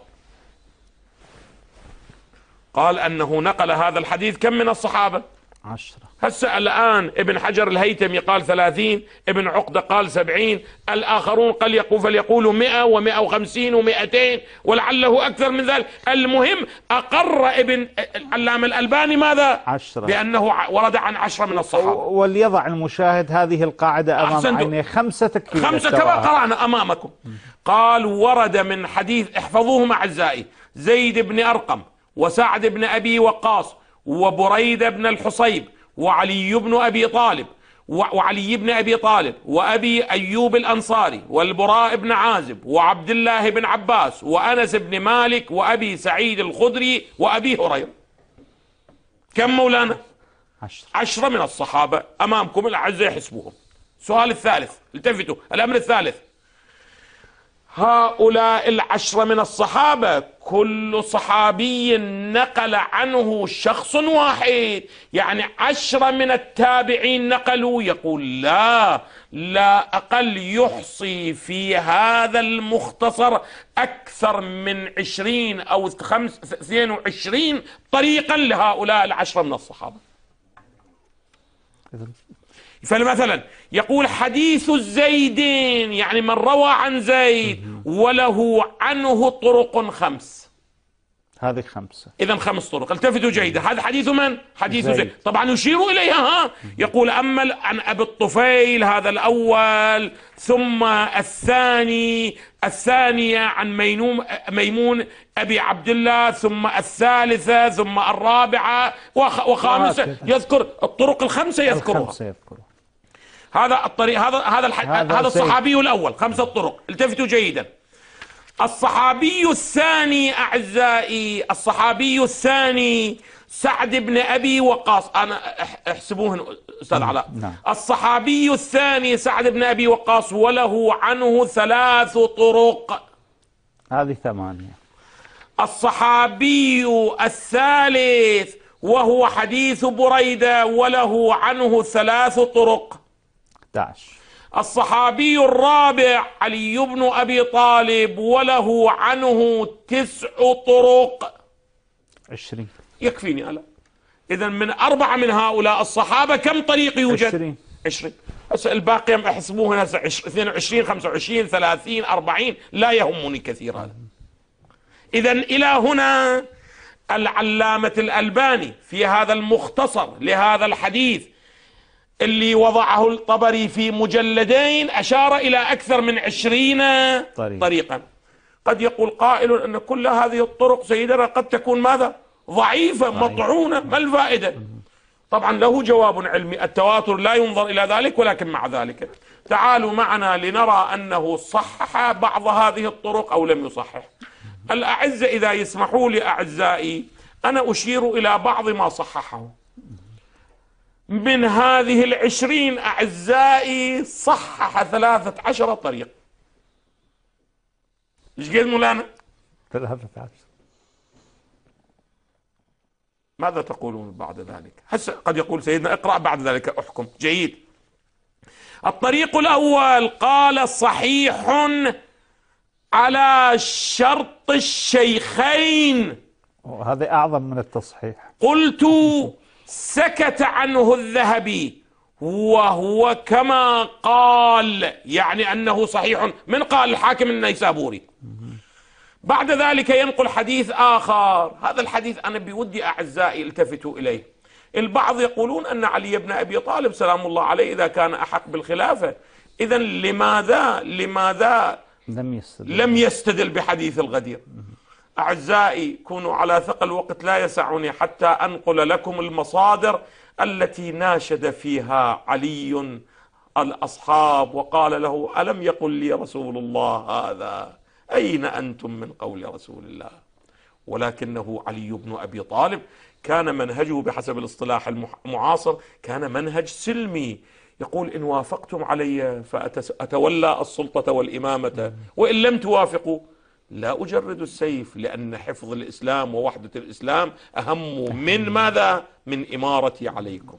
قال أنه نقل هذا الحديث كم من الصحابة؟ 10. هسه الآن ابن حجر الهيثمي قال 30، ابن عقدة قال 70، الآخرون فليقولوا 100 و150 و200 ولعله أكثر من ذلك. المهم أقر ابن العلامة الألباني ماذا؟ 10، بأنه ورد عن 10 من الصحابة. وليضع المشاهد هذه القاعدة أمام عينيه. 5 تكفي. 5 كما قرأنا أمامكم. قال ورد من حديث، احفظوهم أعزائي، زيد بن أرقم وسعد بن أبي وقاص وبريدة بن الحصيب وعلي بن أبي طالب وأبي أيوب الأنصاري والبراء بن عازب وعبد الله بن عباس وأنس بن مالك وأبي سعيد الخدري وأبي هريرة. كم مولانا؟ 10 من الصحابة أمامكم الأعزاء، حسبوهم. السؤال الثالث، التفتوا. الأمر الثالث، هؤلاء 10 من الصحابة كل صحابي نقل عنه شخص واحد، يعني 10 من التابعين نقلوا. يقول لا أقل يحصي في هذا المختصر أكثر من 20 أو 22 طريقا لهؤلاء 10 من الصحابة. فمثلا يقول حديث الزيدين، يعني من روى عن زيد وله عنه طرق 5. هذه 5. إذا 5 طرق. التفتوا جيدا، هذا حديث من؟ حديث زيد. طبعا يشير إليها، يقول أما عن أبي الطفيل هذا الأول، ثم الثانية عن ميمون أبي عبد الله، ثم الثالثة، ثم الرابعة وخامسة، يذكر الطرق ال5 يذكرها. هذا الطريق، هذا الصحابي الأول 5 طرق. التفتوا جيدا. الصحابي الثاني أعزائي، الصحابي الثاني سعد بن أبي وقاص. أنا احسبوه أستاذ علاء. الصحابي الثاني سعد بن أبي وقاص وله عنه 3 طرق. هذه 8. الصحابي الثالث وهو حديث بريدة وله عنه 3 طرق. 11. الصحابي الرابع علي بن أبي طالب وله عنه 9 طرق. 20. يكفيني ألا. إذا من 4 من هؤلاء الصحابة كم طريق يوجد؟ 20. هسه الباقي احسبوه هسه 22 25 30 40، لا يهمني كثير هذا. إذا إلى هنا العلامة الألباني في هذا المختصر لهذا الحديث اللي وضعه الطبري في مجلدين أشار إلى أكثر من 20 طريقا. قد يقول قائل أن كل هذه الطرق سيدنا قد تكون ماذا؟ ضعيفة مطعونة، ما الفائدة؟ طبعا له جواب علمي، التواتر لا ينظر إلى ذلك، ولكن مع ذلك تعالوا معنا لنرى أنه صحح بعض هذه الطرق أو لم يصحح. الأعزة إذا يسمحوا لي أعزائي أنا أشير إلى بعض ما صححه. من هذه 20 أعزائي صحح 13 طريق. ايش قد مولانا؟ 13. ماذا تقولون بعد ذلك؟ هسه قد يقول سيدنا اقرأ بعد ذلك احكم. جيد. الطريق الأول قال صحيح على شرط الشيخين. هذا أعظم من التصحيح. قلت سكت عنه الذهبي وهو كما قال، يعني أنه صحيح. من قال؟ الحاكم النيسابوري. بعد ذلك ينقل حديث آخر. هذا الحديث أنا بودي أعزائي التفتوا إليه. البعض يقولون أن علي بن أبي طالب سلام الله عليه إذا كان أحق بالخلافة، إذا لماذا لم يستدل بحديث الغدير؟ أعزائي كونوا على ثقل، الوقت لا يسعني حتى أنقل لكم المصادر التي ناشد فيها علي الأصحاب وقال له ألم يقل لي رسول الله هذا؟ أين أنتم من قول رسول الله؟ ولكنه علي بن أبي طالب كان منهجه بحسب الاصطلاح المعاصر كان منهج سلمي، يقول إن وافقتم علي فأتولى السلطة والإمامة، وإن لم توافقوا لا أجرد السيف، لأن حفظ الإسلام ووحدة الإسلام أهم من ماذا؟ من إمارتي عليكم.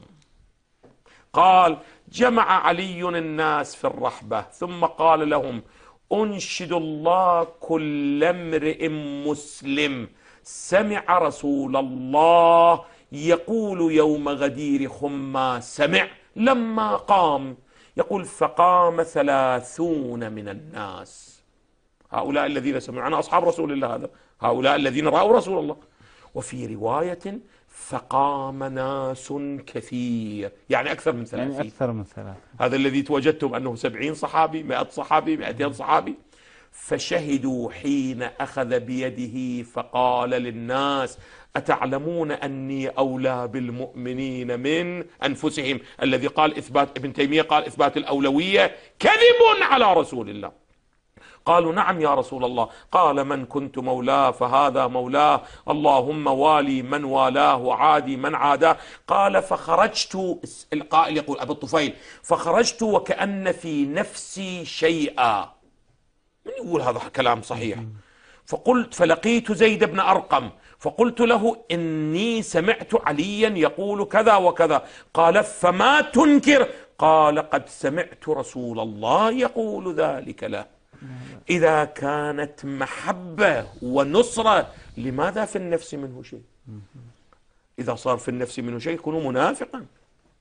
قال جمع علي الناس في الرحبة ثم قال لهم أنشد الله كل امرئ مسلم سمع رسول الله يقول يوم غدير خما سمع لما قام، يقول فقام 30 من الناس، هؤلاء الذين سمعوا أصحاب رسول الله، هذا هؤلاء الذين رأوا رسول الله. وفي رواية فقام ناس كثير، يعني أكثر من 30. يعني أكثر من 30. هذا الذي توجدتم أنه 70 صحابي 100 صحابي 200 صحابي. فشهدوا حين أخذ بيده فقال للناس أتعلمون أني أولى بالمؤمنين من أنفسهم، الذي قال إثبات ابن تيمية قال إثبات الأولوية كذب على رسول الله. قالوا نعم يا رسول الله. قال من كنت مولاه فهذا مولاه، اللهم والي من والاه وعادي من عاداه. قال فخرجت، القائل يقول أبو الطفيل فخرجت وكأن في نفسي شيئا. من يقول هذا كلام صحيح؟ فقلت فلقيت زيد بن أرقم فقلت له إني سمعت عليا يقول كذا وكذا. قال فما تنكر؟ قال قد سمعت رسول الله يقول ذلك له. إذا كانت محبة ونصرة لماذا في النفس منه شيء؟ إذا صار في النفس منه شيء يكون منافقا.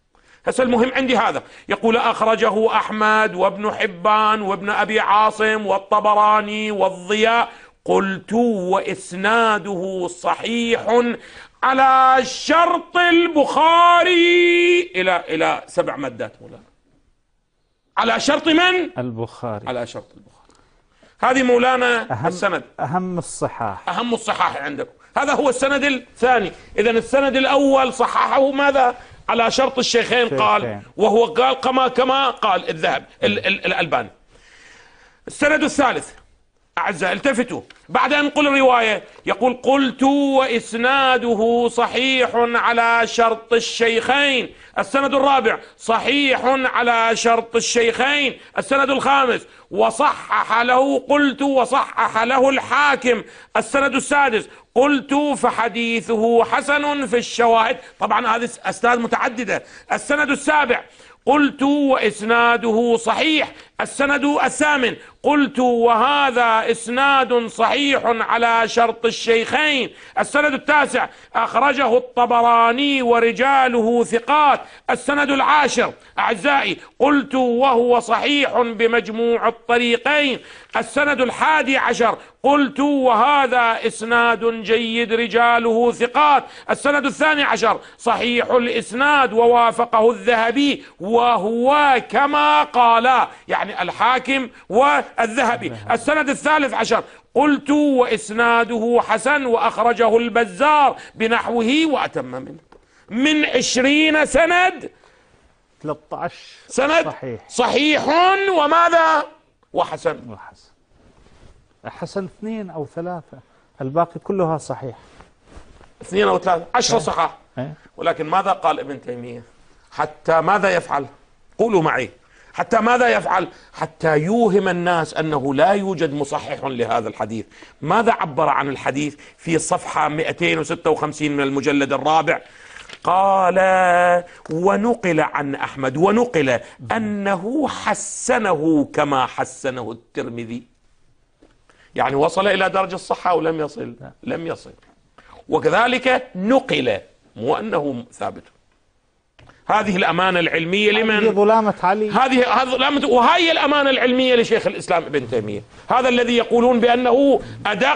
هسه المهم عندي هذا، يقول أخرجه أحمد وابن حبان وابن أبي عاصم والطبراني والضياء. قلت وإسناده صحيح على شرط البخاري إلى 7 مدات مولانا. على شرط من؟ البخاري. على شرط البخاري. هذه مولانا السند، أهم الصحاح، أهم الصحاح عندكم. هذا هو السند الثاني. إذا السند الأول صححه ماذا؟ على شرط الشيخين قال، وهو قال كما قال الذهب الألباني. السند الثالث أعزائي التفتوا، بعد أن نقول الرواية يقول قلت وإسناده صحيح على شرط الشيخين. السند الرابع صحيح على شرط الشيخين. السند الخامس وصحح له قلت وصحح له الحاكم. السند السادس قلت فحديثه حسن في الشواهد. طبعا هذه أسناد متعددة. السند السابع قلت وإسناده صحيح. السند الثامن قلت وهذا إسناد صحيح على شرط الشيخين. السند التاسع أخرجه الطبراني ورجاله ثقات. السند العاشر أعزائي قلت وهو صحيح بمجموع الطريقين. السند الحادي عشر قلت وهذا إسناد جيد رجاله ثقات. السند الثاني عشر صحيح الإسناد ووافقه الذهبي وهو كما قال، يعني الحاكم والذهبي. السند الثالث عشر قلت وإسناده حسن وأخرجه البزار بنحوه وأتم منه. من 20 سند 13 سند صحيح وماذا؟ وحسن. حسن 2 أو 3، الباقي كلها صحيح. 2 أو 3، 10 صحاح. ولكن ماذا قال ابن تيمية؟ حتى ماذا يفعل؟ قولوا معي، حتى ماذا يفعل؟ حتى يوهم الناس أنه لا يوجد مصحح لهذا الحديث. ماذا عبر عن الحديث في صفحة 256 من المجلد الرابع؟ قال ونقل عن أحمد ونقل أنه حسنه كما حسنه الترمذي. يعني وصل إلى درجة الصحة أو لم يصل؟ لم يصل. وكذلك نقل، مو أنه ثابت. هذه الأمانة العلمية لمن؟ هذه ظلامة علي. هذه ظلامة، وهي الأمانة العلمية لشيخ الإسلام ابن تيمية. هذا الذي يقولون بأنه أدق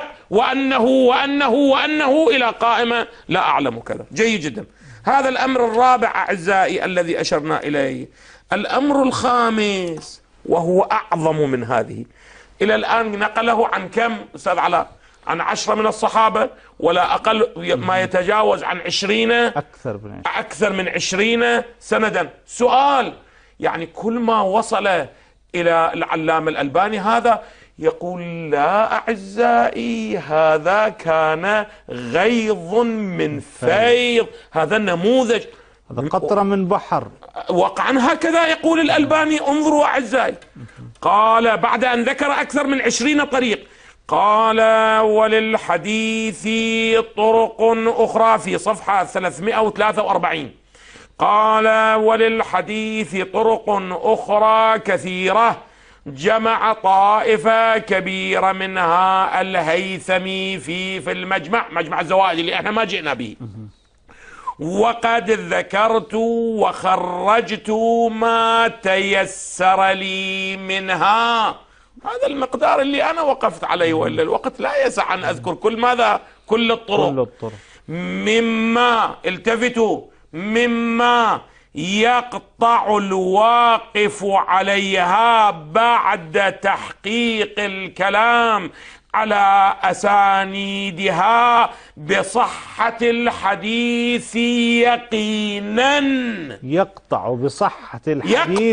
وأنه إلى قائمة لا أعلم كذا. جيد جدا. هذا الأمر الرابع أعزائي الذي أشرنا إليه. الأمر الخامس وهو أعظم من هذه. إلى الآن نقله عن كم أستاذ علاء؟ عن 10 من الصحابة، ولا أقل ما يتجاوز عن 20، أكثر من 20 سندا. سؤال، يعني كل ما وصل إلى العلامة الألباني هذا يقول لا أعزائي هذا كان غيظ من فيض، هذا النموذج، هذا قطرة من بحر. وقعا هكذا يقول الألباني. انظروا أعزائي، قال بعد أن ذكر أكثر من 20 طريق قال وللحديث طرق أخرى في صفحة 343. قال وللحديث طرق أخرى كثيرة جمع طائفة كبيرة منها الهيثمي في المجمع، مجمع الزوائد اللي احنا ما جئنا به. وقد ذكرت وخرجت ما تيسر لي منها. هذا المقدار اللي أنا وقفت عليه، وإلا الوقت لا يسع أن أذكر كل ماذا؟ كل الطرق. مما التفتوا، مما يقطع الواقف عليها بعد تحقيق الكلام على أسانيدها بصحة الحديث يقينا. يقطع بصحة الحديث،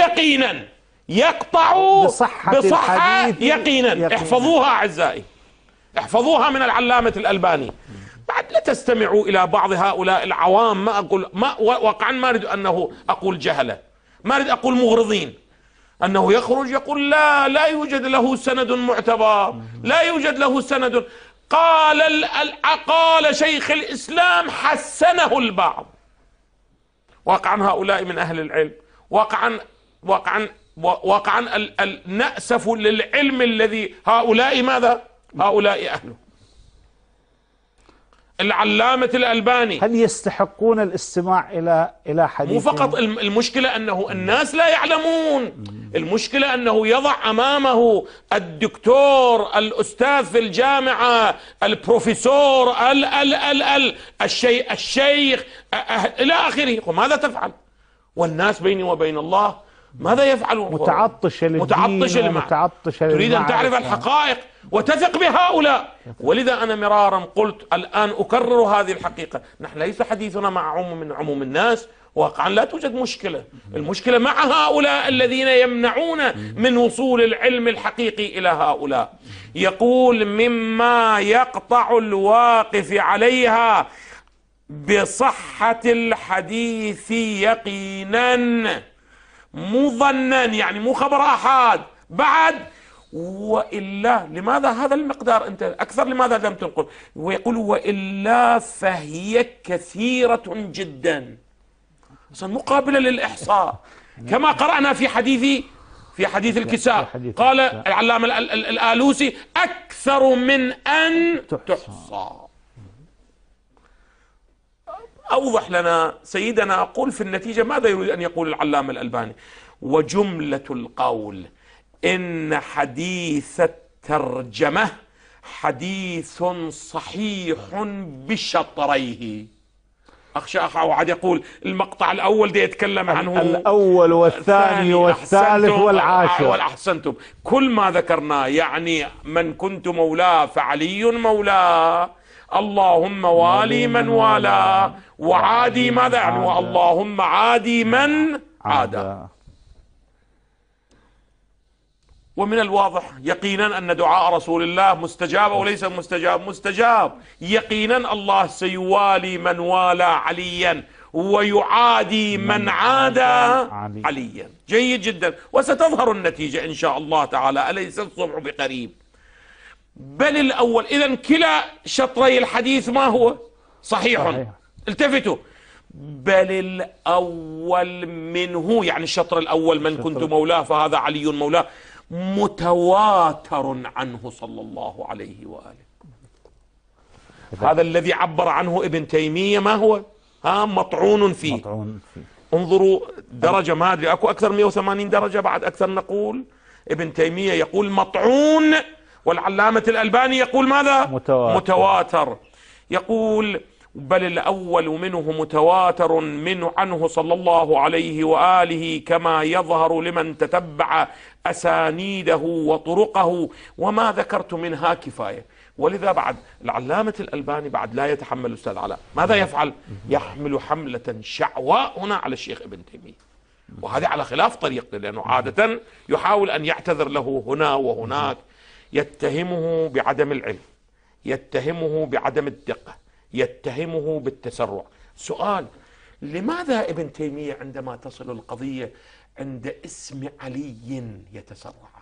يقطع بصحة يقينا. احفظوها أعزائي، احفظوها من العلامة الألباني. بعد لا تستمعوا إلى بعض هؤلاء العوام، ما أقول واقعا ما أريد أنه أقول جهلة، ما أريد أقول مغرضين، أنه يخرج يقول لا يوجد له سند معتبر، لا يوجد له سند. قال شيخ الإسلام حسنه البعض. واقعا هؤلاء من أهل العلم، واقعا نأسف للعلم الذي هؤلاء ماذا؟ هؤلاء أهله. العلامة الألباني. هل يستحقون الاستماع إلى حديث؟ مو فقط المشكلة أنه الناس لا يعلمون، المشكلة أنه يضع أمامه الدكتور، الأستاذ في الجامعة، البروفيسور، الشيخ إلى آخره، وماذا تفعل؟ والناس بيني وبين الله ماذا يفعلون؟ متعطشة للدين، متعطشة تريد أن تعرف الحقائق وتثق بهؤلاء. ولذا أنا مرارا قلت، الآن أكرر هذه الحقيقة، نحن ليس حديثنا مع عموم من عموم الناس، واقعا لا توجد مشكلة، المشكلة مع هؤلاء الذين يمنعون من وصول العلم الحقيقي إلى هؤلاء. يقول: مما يقطع الواقف عليها بصحة الحديث يقينا مظنا، يعني مو خبر أحد بعد، وإلا لماذا هذا المقدار أنت أكثر، لماذا لم تنقل؟ ويقول: وإلا فهي كثيرة جدا، مقابلة للإحصاء، كما قرأنا في حديث الكساء، قال العلامة الآلوسي: أكثر من أن تحصى. أوضح لنا سيدنا، أقول في النتيجة ماذا يريد أن يقول العلامة الألباني؟ وجملة القول إن حديث الترجمة حديث صحيح بشطريه. أخشى عاد يقول المقطع الأول ده يتكلم عنه الأول والثاني والثالث والعاشر، والأحسنتم، كل ما ذكرناه يعني من كنت مولاه فعلي مولاه، اللهم والي من والاه، وعادي ماذا يعني؟ واللهم عادي من عادى. ومن الواضح يقينا أن دعاء رسول الله مستجاب وليس مستجاب يقينا. الله سيوالي من والى عليا ويعادي من عادى عليا. جيد جدا، وستظهر النتيجة إن شاء الله تعالى، أليس الصبح بقريب؟ بل الأول، إذن كلا شطري الحديث ما هو؟ صحيح. التفتوا، بل الأول منه، يعني الشطر الأول من كنت مولاه فهذا علي مولاه، متواتر عنه صلى الله عليه وآله. هذا الذي عبر عنه ابن تيمية ما هو؟ مطعون فيه. انظروا درجة، ما أدري أكو أكثر 180 درجة بعد أكثر نقول. ابن تيمية يقول مطعون، والعلامة الألباني يقول ماذا؟ متواتر. يقول بل الأول منه متواتر منه عنه صلى الله عليه وآله، كما يظهر لمن تتبع أسانيده وطرقه، وما ذكرت منها كفاية. ولذا بعد العلامة الألباني بعد لا يتحمل أستاذ علاء، ماذا يفعل؟ يحمل حملة شعواء هنا على الشيخ ابن تيمية، وهذا على خلاف طريقته، لأنه عادة يحاول أن يعتذر له هنا وهناك، يتهمه بعدم العلم، يتهمه بعدم الدقة، يتهمه بالتسرع. سؤال: لماذا ابن تيمية عندما تصل القضية عند اسم علي يتسرع؟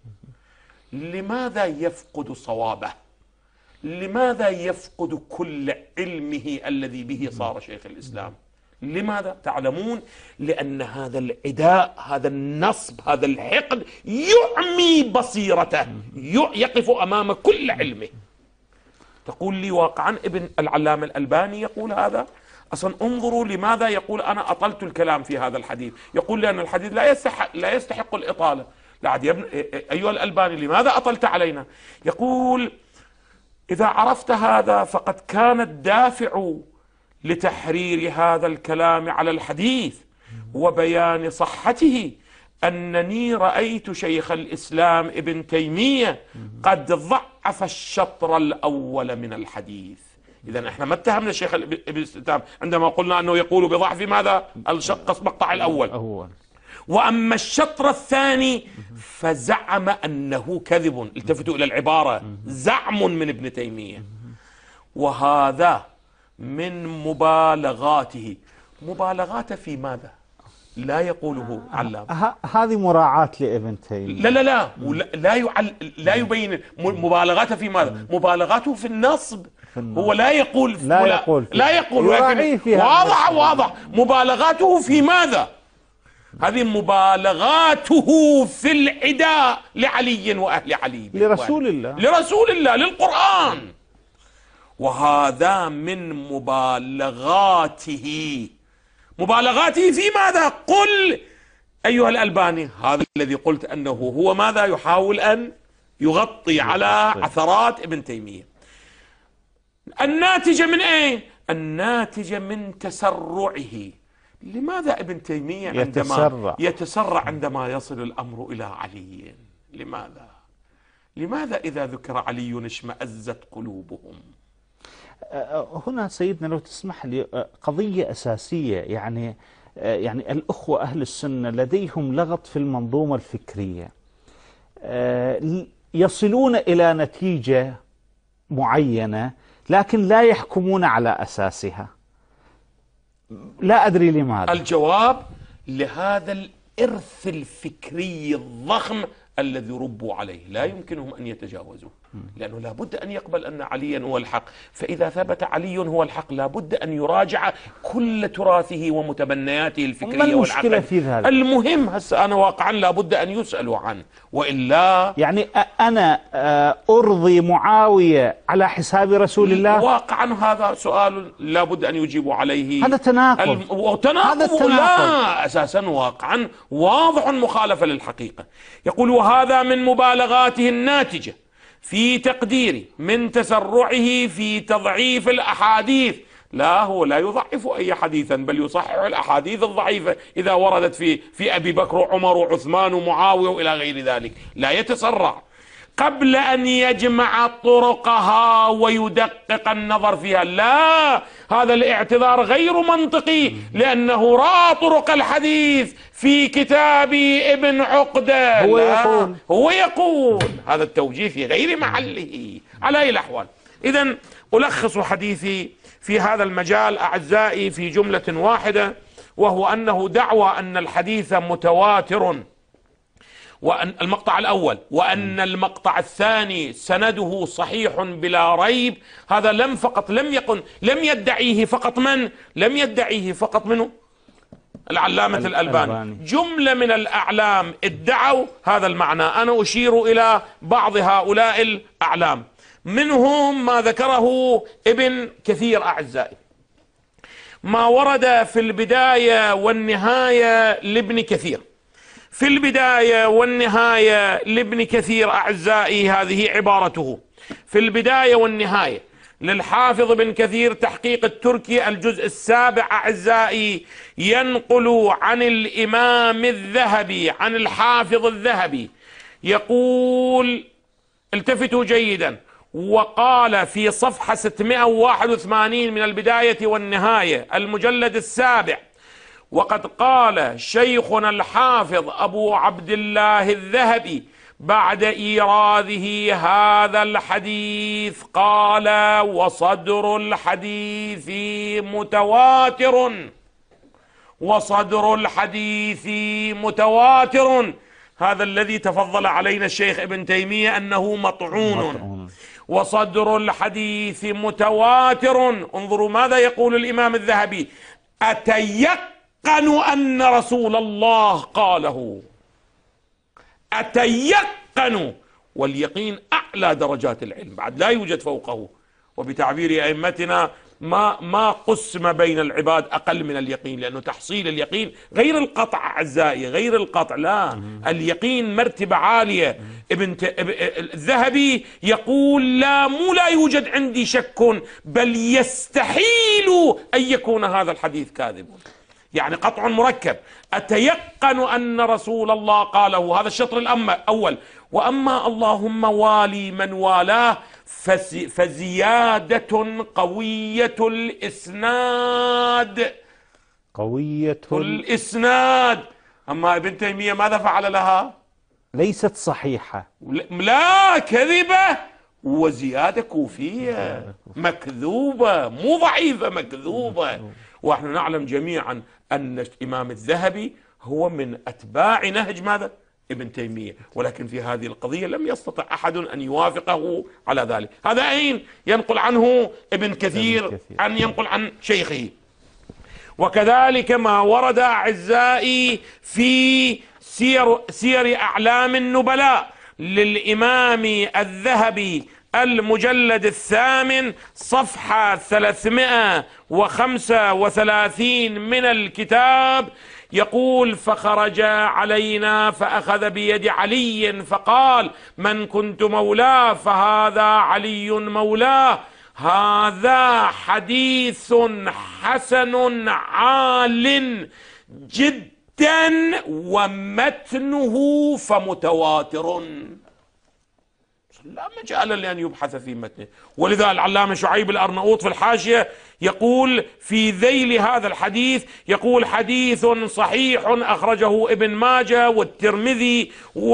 لماذا يفقد صوابه؟ لماذا يفقد كل علمه الذي به صار شيخ الإسلام؟ لماذا؟ تعلمون، لأن هذا العداء، هذا النصب، هذا الحقد يعمي بصيرته، يقف أمام كل علمه. تقول لي واقعا ابن العلامة الألباني يقول هذا؟ أصلا انظروا لماذا يقول أنا أطلت الكلام في هذا الحديث. يقول لأن الحديث لا يستحق الإطالة. لا يا ابن أيها الألباني لماذا أطلت علينا؟ يقول إذا عرفت هذا فقد كان الدافع لتحرير هذا الكلام على الحديث وبيان صحته أنني رأيت شيخ الإسلام ابن تيمية قد ضعف الشطر الأول من الحديث. إذا احنا ما اتهمنا الشيخ ابن الإسلام عندما قلنا أنه يقول بضعف ماذا؟ المقطع الأول. وأما الشطر الثاني فزعم أنه كذب. التفتوا إلى العبارة، زعم من ابن تيمية، وهذا من مبالغاته. مبالغاته في ماذا؟ لا يقوله علام. هذه مراعاة لابن تيمية. لا يبين مبالغاته في ماذا؟ مبالغاته في النصب. هو لا يقول واضح مبالغاته في ماذا؟ هذه مبالغاته في العداء لعلي وأهل علي، لرسول الله، للقرآن. وهذا من مبالغاته. مبالغاته في ماذا؟ قل أيها الألباني، هذا الذي قلت أنه هو ماذا يحاول أن يغطي على عثرات ابن تيمية. الناتجة من أين؟ الناتجة من تسرعه. لماذا ابن تيمية عندما يتسرع عندما يصل الأمر إلى علي؟ لماذا إذا ذكر علي اشمأزت قلوبهم؟ هنا سيدنا لو تسمح لي قضية أساسية، يعني الأخوة أهل السنة لديهم لغط في المنظومة الفكرية، يصلون إلى نتيجة معينة لكن لا يحكمون على أساسها. لا أدري لماذا. الجواب لهذا الإرث الفكري الضخم الذي ربوا عليه، لا يمكنهم أن يتجاوزوه، لأنه لا بد أن يقبل أن عليا هو الحق. فإذا ثبت علي هو الحق لا بد أن يراجع كل تراثه ومتبنياته الفكرية والعقلية. ما المشكلة في ذلك؟ المهم هسه أنا واقعا لا بد أن يسألوا عنه، وإلا يعني أنا أرضي معاوية على حساب رسول الله؟ واقعا هذا سؤال لا بد أن يجيبوا عليه. هذا تناقض. لا أساسا واقعا واضح مخالفة للحقيقة. يقول وهذا من مبالغاته الناتجة في تقديري من تسرعه في تضعيف الأحاديث. لا، هو لا يضعف أي حديثا بل يصحح الأحاديث الضعيفة إذا وردت في أبي بكر وعمر وعثمان ومعاوية وإلى غير ذلك. لا يتسرع قبل أن يجمع طرقها ويدقق النظر فيها. لا، هذا الاعتذار غير منطقي، لأنه رأى طرق الحديث في كتاب ابن عقدة. هو يقول هذا التوجيه في غير محله على أي الأحوال. إذن ألخص حديثي في هذا المجال أعزائي في جملة واحدة، وهو أنه دعوى أن الحديث متواتر، وأن المقطع الأول، وأن المقطع الثاني سنده صحيح بلا ريب. هذا لم يدعيه فقط من؟ لم يدعيه فقط منه العلامة الألباني. جملة من الأعلام ادعوا هذا المعنى. أنا أشير إلى بعض هؤلاء الأعلام، منهم ما ذكره ابن كثير أعزائي، ما ورد في البداية والنهاية لابن كثير. في البداية والنهاية لابن كثير أعزائي هذه عبارته: في البداية والنهاية للحافظ ابن كثير تحقيق التركي الجزء 7 أعزائي، ينقل عن الإمام الذهبي عن الحافظ الذهبي يقول، التفتوا جيدا، وقال في صفحة 681 من البداية والنهاية المجلد 7: وقد قال شيخنا الحافظ أبو عبد الله الذهبي بعد إيراده هذا الحديث، قال: وصدر الحديث متواتر، وصدر الحديث متواتر. هذا الذي تفضل علينا الشيخ ابن تيمية أنه مطعون. وصدر الحديث متواتر. انظروا ماذا يقول الإمام الذهبي: أتيقن أن رسول الله قاله. أتيقن، واليقين أعلى درجات العلم، بعد لا يوجد فوقه. وبتعبير أئمتنا ما قسم بين العباد أقل من اليقين، لأنه تحصيل اليقين غير القطع أعزائي، غير القطع، لا، اليقين مرتبة عالية. الذهبي يقول: لا يوجد عندي شك، بل يستحيل أن يكون هذا الحديث كاذب. يعني قطع مركب. أتيقن أن رسول الله قاله، هذا الشطر الأول. وأما اللهم والي من والاه فزيادة قوية الإسناد. قوية الإسناد. أما ابن تيمية ماذا فعل لها؟ ليست صحيحة، لا، كذبة وزيادة كوفية مكذوبة، مو ضعيفة، مكذوبة. ونحن نعلم جميعا أن الإمام الذهبي هو من أتباع نهج ماذا؟ ابن تيمية، ولكن في هذه القضية لم يستطع أحد أن يوافقه على ذلك. هذا أين ينقل عنه ابن كثير، أن ينقل عن شيخه. وكذلك ما ورد أعزائي في سير أعلام النبلاء للإمام الذهبي المجلد الثامن صفحة 335 من الكتاب، يقول: فخرج علينا فأخذ بيد علي فقال: من كنت مولاه فهذا علي مولاه. هذا حديث حسن عال جدا ومتنه فمتواتر، لا مجال لأن يبحث في متنه. ولذا العلامة شعيب الأرناؤوط في الحاشية يقول في ذيل هذا الحديث، يقول: حديث صحيح أخرجه ابن ماجه والترمذي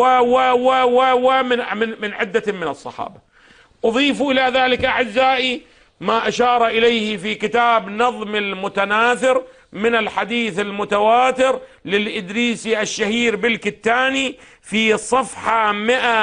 من عدة من الصحابة. أضيف إلى ذلك أعزائي ما أشار إليه في كتاب نظم المتناثر من الحديث المتواتر للإدريسي الشهير بالكتاني في صفحة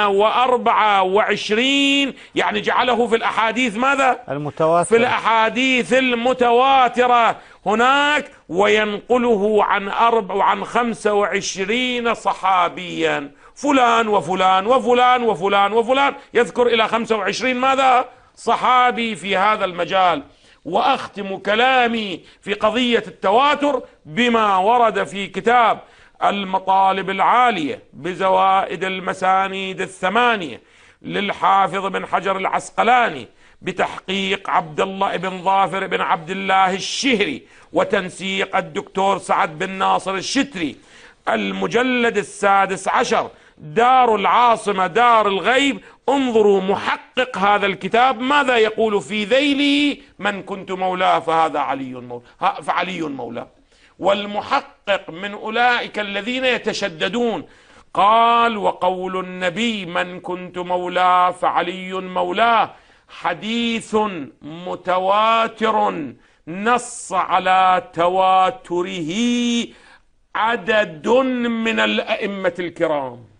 124، يعني جعله في الأحاديث ماذا؟ المتواتر، في الأحاديث المتواترة هناك، وينقله عن 25 صحابيا، فلان وفلان وفلان وفلان وفلان، يذكر إلى 25 ماذا؟ صحابي في هذا المجال. وأختم كلامي في قضية التواتر بما ورد في كتاب المطالب العالية بزوائد المسانيد الثمانية للحافظ بن حجر العسقلاني بتحقيق عبد الله بن ظافر بن عبد الله الشهري وتنسيق الدكتور سعد بن ناصر الشتري، المجلد السادس عشر، دار العاصمة دار الغيب. انظروا محقق هذا الكتاب ماذا يقول في ذيله: من كنت مولاه فهذا فعلي مولاه. والمحقق من أولئك الذين يتشددون قال: وقول النبي من كنت مولاه فعلي مولاه حديث متواتر نص على تواتره عدد من الأئمة الكرام.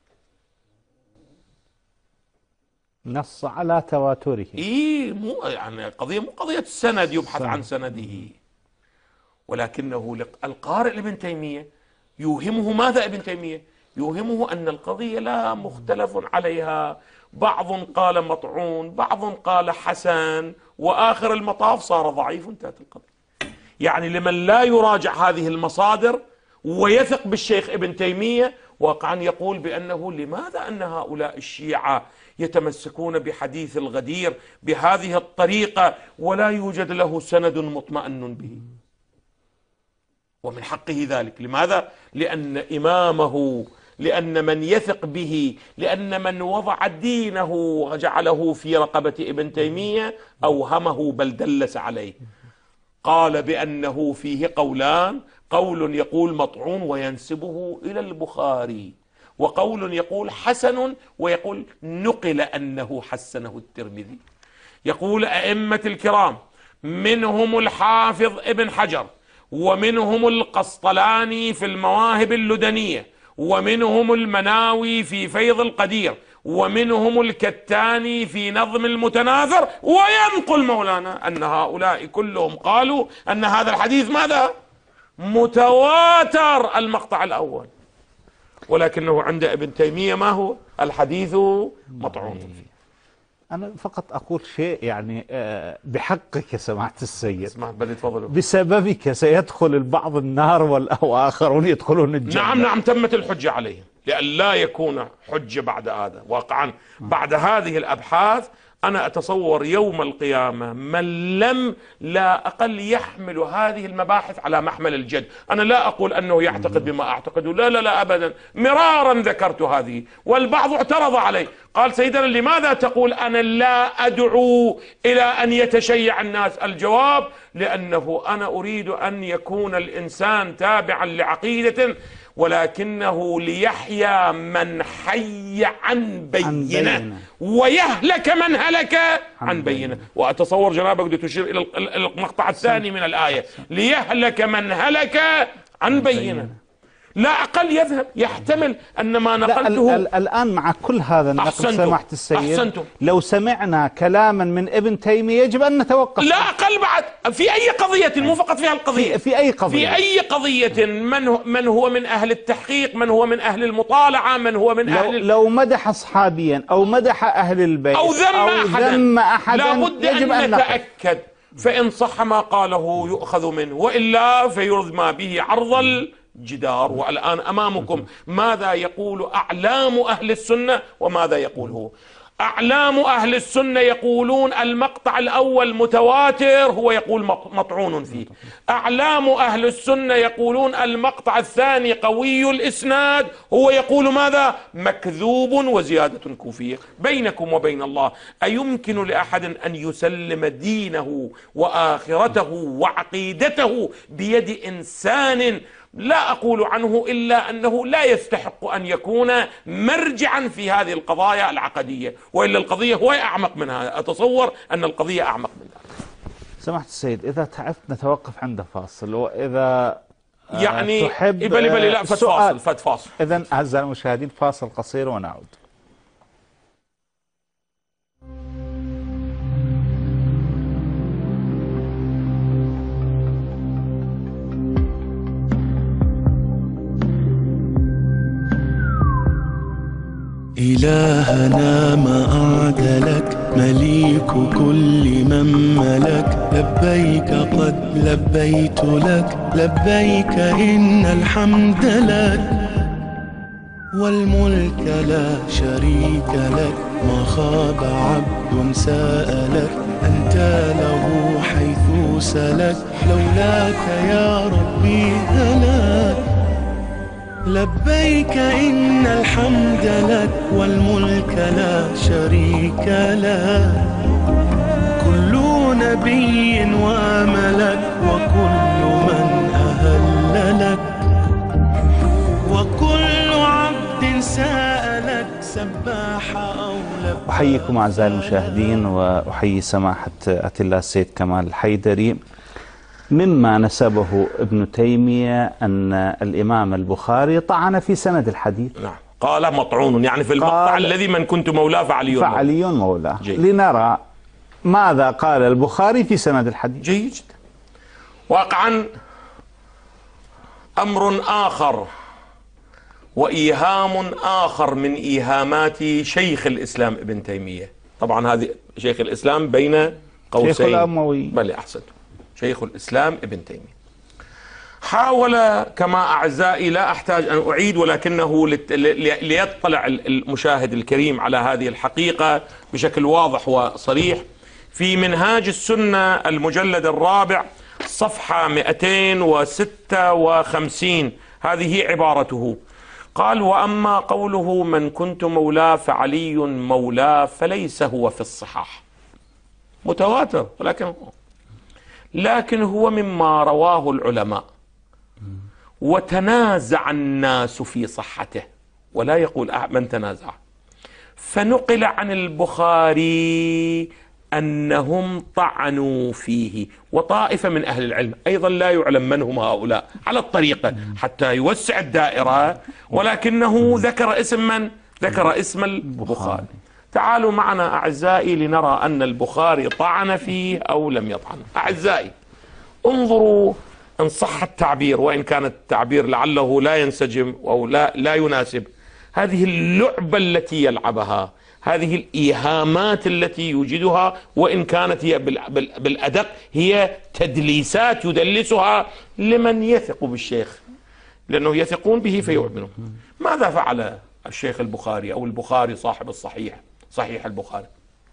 نص على تواتره. مو يعني قضية مو قضية السند يبحث عن سنده، ولكنه القارئ لابن تيمية يوهمه ماذا؟ ابن تيمية يوهمه أن القضية لا مختلف عليها، بعض قال مطعون، بعض قال حسن، وآخر المطاف صار ضعيف، انتهت القضية. يعني لمن لا يراجع هذه المصادر ويثق بالشيخ ابن تيمية واقعا يقول بأنه لماذا أن هؤلاء الشيعة يتمسكون بحديث الغدير بهذه الطريقة ولا يوجد له سند مطمئن به؟ ومن حقه ذلك. لماذا؟ لأن إمامه، لأن من يثق به، لأن من وضع دينه وجعله في رقبة ابن تيمية أوهمه بل دلس عليه. قال بأنه فيه قولان: قول يقول مطعون وينسبه إلى البخاري، وقول يقول حسن ويقول نقل أنه حسنه الترمذي. يقول أئمة الكرام منهم الحافظ ابن حجر، ومنهم القسطلاني في المواهب اللدنية، ومنهم المناوي في فيض القدير، ومنهم الكتاني في نظم المتناثر، وينقل مولانا أن هؤلاء كلهم قالوا أن هذا الحديث ماذا؟ متواتر المقطع الأول. ولكنه عند ابن تيمية ما هو؟ الحديث مطعون فيه. أنا فقط أقول شيء يعني بحقك يا سماحة السيد، بسببك سيدخل البعض النار وآخرون يدخلون الجنة. نعم تمت الحجة عليهم، لأن لا يكون حجة بعد هذا. واقعا بعد هذه الأبحاث أنا أتصور يوم القيامة من لم لا أقل يحمل هذه المباحث على محمل الجد. أنا لا أقول أنه يعتقد بما أعتقد، لا أبدا، مرارا ذكرت هذه، والبعض اعترض علي قال: سيدنا لماذا تقول أنا لا أدعو إلى أن يتشيع الناس؟ الجواب: لأنه أنا أريد أن يكون الإنسان تابعا لعقيدة، ولكنه ليحيا من حي عن بينة ويهلك من هلك عن بينة. وأتصور جنابك تشير إلى المقطع الثاني من الآية: ليهلك من هلك عن بينة. لا أقل يذهب، يحتمل أن ما نقلته. الآن مع كل هذا النقل سماحة السيد، أحسنتم. لو سمعنا كلاما من ابن تيمية يجب أن نتوقف. لا أقل بعد، في أي قضية، مو فقط في هالقضية، في أي قضية، في أي قضية، من هو من أهل التحقيق، من هو من أهل المطالعة، من هو من أهل لو مدح صحابيا أو مدح أهل البيت أو ذم أحدا لابد أن نتأكد، فإن صح ما قاله يؤخذ منه، وإلا فيرمى به عرض الجدار. والآن أمامكم ماذا يقول أعلام أهل السنة وماذا يقول هو. أعلام أهل السنة يقولون المقطع الأول متواتر، هو يقول مطعون فيه. أعلام أهل السنة يقولون المقطع الثاني قوي الإسناد، هو يقول ماذا؟ مكذوب وزيادة كوفية. بينكم وبين الله أيمكن لأحد أن يسلم دينه وآخرته وعقيدته بيد إنسان لا أقول عنه إلا أنه لا يستحق أن يكون مرجعا في هذه القضايا العقدية، وإلا القضية هو أعمق من هذا. أتصور أن القضية أعمق من ذلك. سمحت السيد، إذا تعبت نتوقف عند فاصل، وإذا يعني تحب بلي لا فت فاصل. إذن أعزائي المشاهدين فاصل قصير ونعود. إلهنا ما أعدلك، مليك كل من ملك، لبيك قد لبيت لك، لبيك إن الحمد لك والملك لا شريك لك، ما خاب عبد سألك، أنت له حيث سلك، لولاك يا ربي هلك. لبيك إن الحمد لك والملك لا شريك لك، كل نبي وملك وكل من أهل لك، وكل عبد سألك سباح أو لبى. أحييكم أعزائي المشاهدين، وأحيي سماحة أتي الله السيد كمال الحيدري. مما نسبه ابن تيمية أن الإمام البخاري طعن في سند الحديث. نعم، قال مطعون، يعني في المقطع الذي من كنت مولاه فعلي مولاه. لنرى ماذا قال البخاري في سند الحديث. جيد جدا. واقعا أمر آخر وإيهام آخر من إيهامات شيخ الإسلام ابن تيمية. طبعا هذه شيخ الإسلام بين قوسين، شيخ الأموي. بل أحسنتم، شيخ الإسلام ابن تيمية حاول، كما أعزائي لا أحتاج أن أعيد، ولكنه ليطلع المشاهد الكريم على هذه الحقيقة بشكل واضح وصريح، في منهاج السنة المجلد الرابع صفحة 256 هذه عبارته. قال: وأما قوله من كنت مولاه فعلي مولاه فليس هو في الصحاح، متواتر، لكن هو مما رواه العلماء وتنازع الناس في صحته، ولا يقول من تنازع. فنقل عن البخاري أنهم طعنوا فيه، وطائفة من أهل العلم أيضا لا يعلم من هم هؤلاء على الطريقة حتى يوسع الدائرة، ولكنه ذكر اسم من؟ ذكر اسم البخاري. تعالوا معنا أعزائي لنرى أن البخاري طعن فيه أو لم يطعن. أعزائي انظروا إن صح التعبير، وإن كان التعبير لعله لا ينسجم أو لا يناسب، هذه اللعبة التي يلعبها، هذه الإيهامات التي يوجدها، وإن كانت هي بالأدق هي تدليسات يدلسها لمن يثق بالشيخ، لأنه يثقون به فيؤمنون. ماذا فعل الشيخ البخاري أو البخاري صاحب الصحيح، صحيح البخاري؟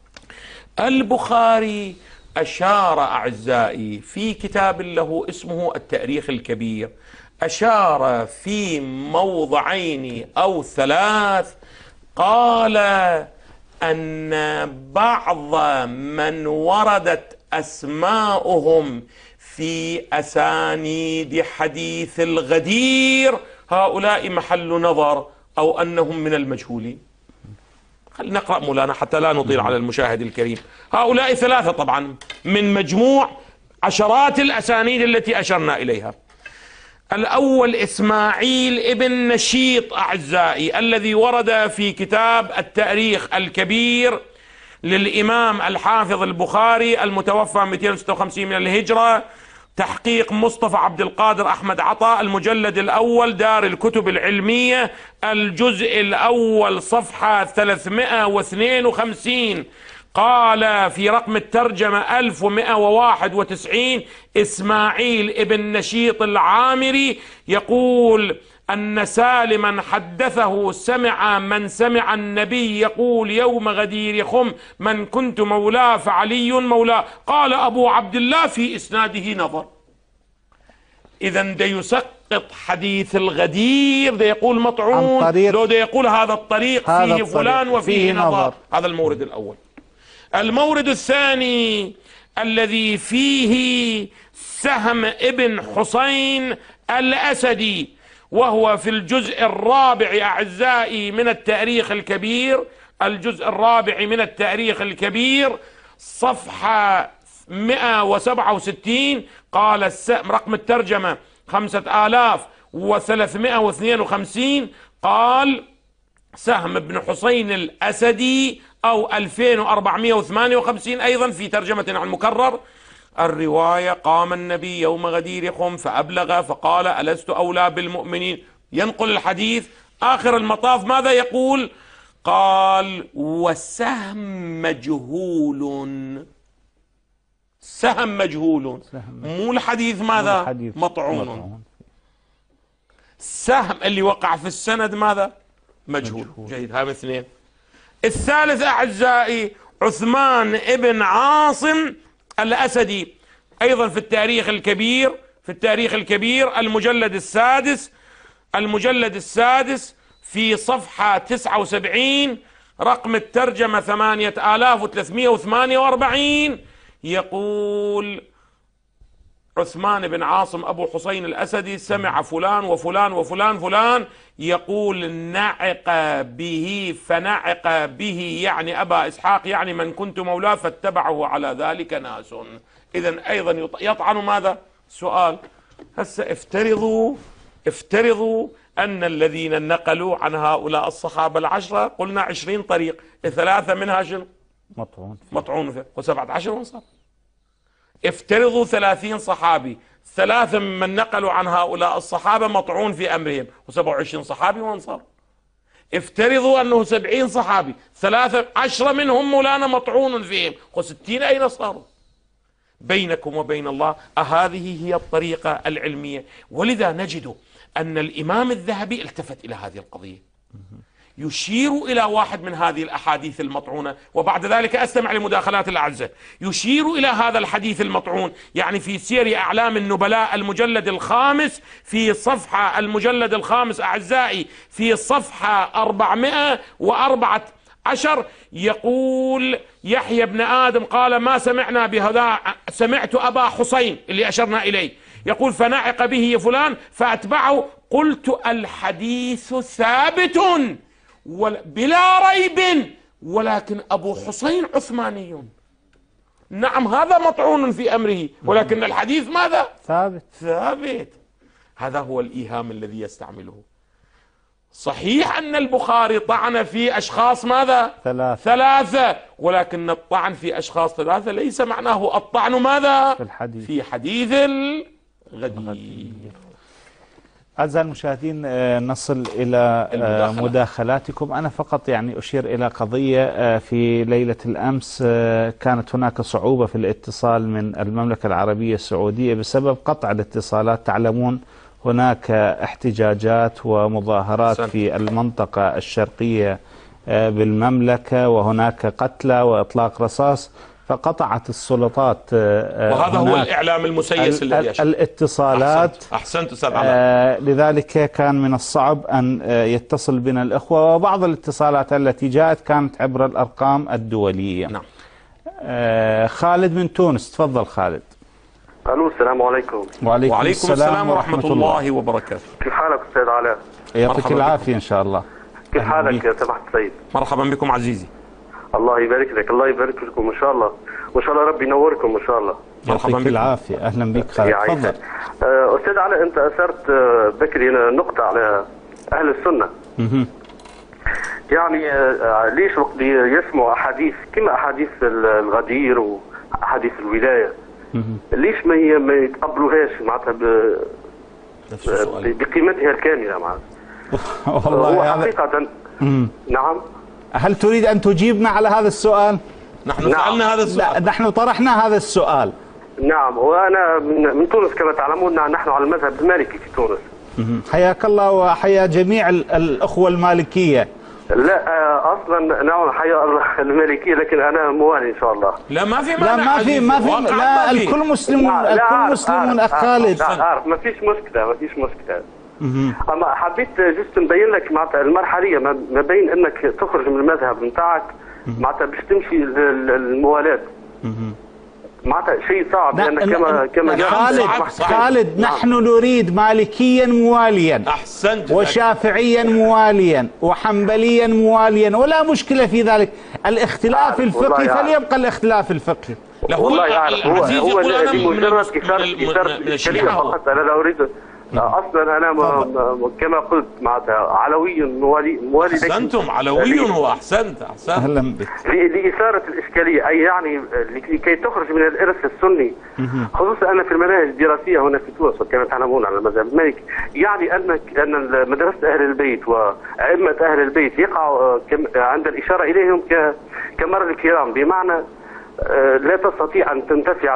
البخاري أشار أعزائي في كتاب له اسمه التاريخ الكبير، أشار في موضعين أو ثلاث، قال أن بعض من وردت أسماؤهم في أسانيد حديث الغدير هؤلاء محل نظر، أو أنهم من المجهولين. خلينا نقرأ مولانا حتى لا نطيل على المشاهد الكريم. هؤلاء ثلاثة طبعا من مجموع عشرات الأسانيد التي أشرنا إليها. الأول إسماعيل ابن نشيط أعزائي، الذي ورد في كتاب التاريخ الكبير للإمام الحافظ البخاري المتوفى 256 من الهجرة، تحقيق مصطفى عبد القادر أحمد عطا، المجلد الأول، دار الكتب العلمية، الجزء الأول، صفحة 352. قال في رقم الترجمة 1191: إسماعيل ابن نشيط العامري يقول أن سالما حدثه سمع من سمع النبي يقول يوم غدير خم: من كنت مولاه فعلي مولاه. قال أبو عبد الله في إسناده نظر. إذا ده يسقط حديث الغدير، ده يقول مطعون، لو ده يقول هذا الطريق فيه فلان وفيه نظر. هذا المورد الأول. المورد الثاني الذي فيه سهم ابن حسين الأسدي، وهو في الجزء الرابع أعزائي من التاريخ الكبير، الجزء الرابع من التاريخ الكبير، صفحة 167. قال رقم الترجمة 5352. قال سهم بن حسين الأسدي أو 2458 أيضا في ترجمة عن مكرر. الرواية: قام النبي يوم غدير خم فأبلغ فقال: ألست أولى بالمؤمنين. ينقل الحديث، آخر المطاف ماذا يقول؟ قال: وسهم مجهول. سهم مجهول، مو الحديث ماذا؟ مطعون. سهم اللي وقع في السند ماذا؟ مجهول. جيد، هذا اثنين. الثالث أعزائي عثمان ابن عاصم الأسدي، أيضا في التاريخ الكبير، في التاريخ الكبير، المجلد السادس في صفحة 79، رقم الترجمة 8348. يقول عثمان بن عاصم أبو حسين الأسدي سمع فلان وفلان وفلان فلان يقول: نعق به فنعق به، يعني أبا إسحاق، يعني من كنت مولاه، فاتبعه على ذلك ناس. إذن أيضا يطعن ماذا؟ سؤال. هسه افترضوا أن الذين نقلوا عن هؤلاء الصحابة العشرة قلنا 20 طريق، 3 منها شنو؟ مطعون فيه، و17 وانصار. افترضوا 30 صحابي، 3 من نقلوا عن هؤلاء الصحابة مطعون في أمرهم، و27 صحابي وانصار. افترضوا أنه 70 صحابي، 13 منهم مولانا مطعون فيهم، و60 أين صاروا؟ بينكم وبين الله هذه هي الطريقة العلمية. ولذا نجد أن الإمام الذهبي التفت إلى هذه القضية، يشير إلى واحد من هذه الأحاديث المطعونة، وبعد ذلك أستمع لمداخلات الأعزة، يشير إلى هذا الحديث المطعون، يعني في سير أعلام النبلاء المجلد الخامس، في صفحة المجلد الخامس أعزائي في صفحة 414، يقول يحيى بن آدم قال: ما سمعنا بهذا، سمعت أبا حسين اللي أشرنا إليه يقول: فنعق به فلان فأتبعه. قلت: الحديث ثابت بلا ريب، ولكن أبو حسين عثماني. نعم، هذا مطعون في أمره، ولكن الحديث ماذا؟ ثابت. هذا هو الإيهام الذي يستعمله. صحيح أن البخاري طعن في أشخاص ماذا؟ 3، ولكن الطعن في أشخاص 3 ليس معناه الطعن ماذا؟ في حديث الغدير. أعزائي المشاهدين، نصل إلى مداخلاتكم. أنا فقط يعني أشير إلى قضية. في ليلة الأمس كانت هناك صعوبة في الاتصال من المملكة العربية السعودية بسبب قطع الاتصالات. تعلمون هناك احتجاجات ومظاهرات في المنطقة الشرقية بالمملكة، وهناك قتلى وإطلاق رصاص، فقطعت السلطات وهذا هو الإعلام المسيس الذي الاتصالات. أحسنت أستاذ علاء. لذلك كان من الصعب أن يتصل بنا الإخوة، وبعض الاتصالات التي جاءت كانت عبر الأرقام الدولية. نعم. خالد من تونس، تفضل خالد. الو، السلام عليكم. وعليكم السلام ورحمة الله وبركاته. كيف حالك أستاذ علاء؟ يعطيك العافية إن شاء الله. كيف حالك يا سماحة السيد؟ مرحبا بكم عزيزي. الله يبارك لك، الله يبارك لكم، إن شاء الله، وإن شاء الله ربي ينوركم إن شاء الله. مرحبا يعطيك بك. العافية. أهلا بك خالد، يعيشك. تفضل. أستاذ علاء، أنت أثرت بكري نقطة على أهل السنة. يعني ليش وقت يسمعوا أحاديث كما أحاديث الغدير وأحاديث الولاية، ليش ما يتقبلوهاش معناتها نفس السؤال. بقيمتها الكاملة معناتها؟ هو والله هذا. حقيقة. نعم. هل تريد أن تجيبنا على هذا السؤال؟ نحن نعم. سألنا هذا لا، السؤال. نحن طرحنا هذا السؤال. نعم، وأنا من تونس كما تعلمون، نحن على المذهب المالكي في تونس. حياك الله وحيا جميع الأخوة المالكية. لا أصلا نعم حيا المالكية، لكن أنا موالي إن شاء الله. لا ما في لا، مانع ما في واقعاً لا، ما في. الكل مسلمون، الكل مسلمون أخ خالد. عارف ما فيش مشكلة. أما حبيت جست نبين لك معناتها المرحلية ما بين أنك تخرج من المذهب نتاعك معناتها باش تمشي للموالاة. معناتها شيء صعب، لأن كما خالد نحن نريد مالكيا مواليا، أحسنت. وشافعيا مواليا، وحنبليا مواليا، ولا مشكلة في ذلك. الاختلاف الفقهي فليبقى الاختلاف الفقهي. لا هو والله يعرف. هو لمجرد كثرة من الإشكالية فقط. أنا لا أريد أصلا، أنا كما قلت معناتها علوي موالي لك. أحسنتم، علوي وأحسنت. أهلا بك. لإثارة الإشكالية، أي يعني لكي تخرج من الإرث السني، خصوصا أن في المناهج الدراسية هنا في تونس كما تعلمون على المذهب المالكي، يعني أن مدرسة أهل البيت وأئمة أهل البيت يقعوا عند الإشارة إليهم كمر الكرام، بمعنى لا تستطيع أن تنتفع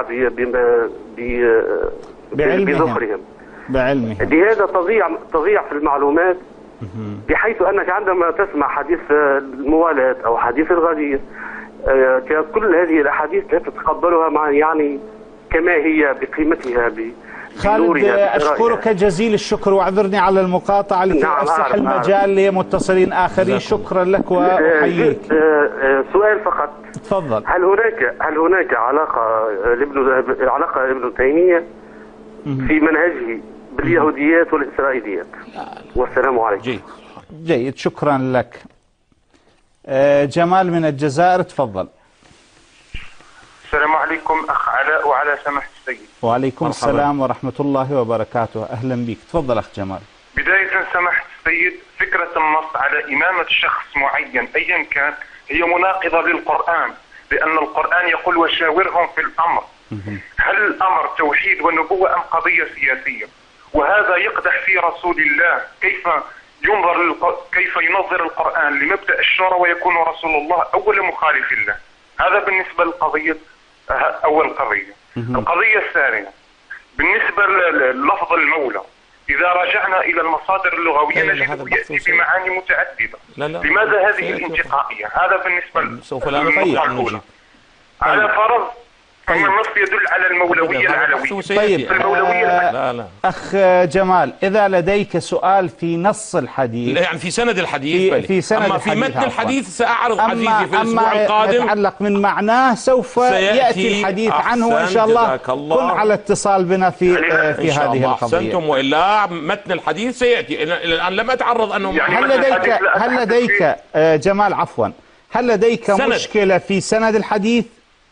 بظفرهم، بعلمهم. لهذا تضيع في المعلومات، بحيث أنك عندما تسمع حديث الموالاة أو حديث الغدير، كل هذه الأحاديث لا تتقبلها يعني كما هي بقيمتها خالد، أشكرك جزيل الشكر، واعذرني على المقاطعة لكي أفسح المجال لمتصلين آخرين. شكرا لك وأحييك. سؤال فقط. تفضل. هل هناك علاقة لابن تيمية في منهجه باليهوديات والإسرائيليات؟ والسلام عليكم. جيد، شكرا لك. جمال من الجزائر، تفضل. السلام عليكم أخ علاء وعلى سماحة السيد. وعليكم السلام ورحمة الله وبركاته. أهلا بك، تفضل أخ جمال. بداية سماحة السيد، فكرة النص على إمامة شخص معين أيا كان هي مناقضة للقرآن، لأن القرآن يقول وشاورهم في الأمر. هل الأمر توحيد ونبوة أم قضية سياسية؟ وهذا يقدح في رسول الله. كيف ينظر القرآن لمبدأ الشورى ويكون رسول الله أول مخالف له؟ هذا بالنسبة للقضية، أول قضية. القضية الثانية بالنسبة للفظ المولى، إذا رجعنا إلى المصادر اللغوية نجده يأتي بمعاني متعددة. لماذا هذه الانتقائية؟ هذا بالنسبة سوف لا نطيع الأولى. على فرض أن النص يدل على المولوية العلوية. طيب، لا. أخ جمال، إذا لديك سؤال في نص الحديث، يعني في سند الحديث، في سند أما في متن الحديث سأعرض حديثي في الأسبوع القادم. أما يتعلق من معناه سوف يأتي الحديث عنه، وإن شاء الله كن على اتصال بنا في هذه القضية. أحسنتم، وإلا متن الحديث سيأتي. الآن لم أتعرض أنه يعني هل لديك جمال عفوا، هل لديك مشكلة في سند الحديث؟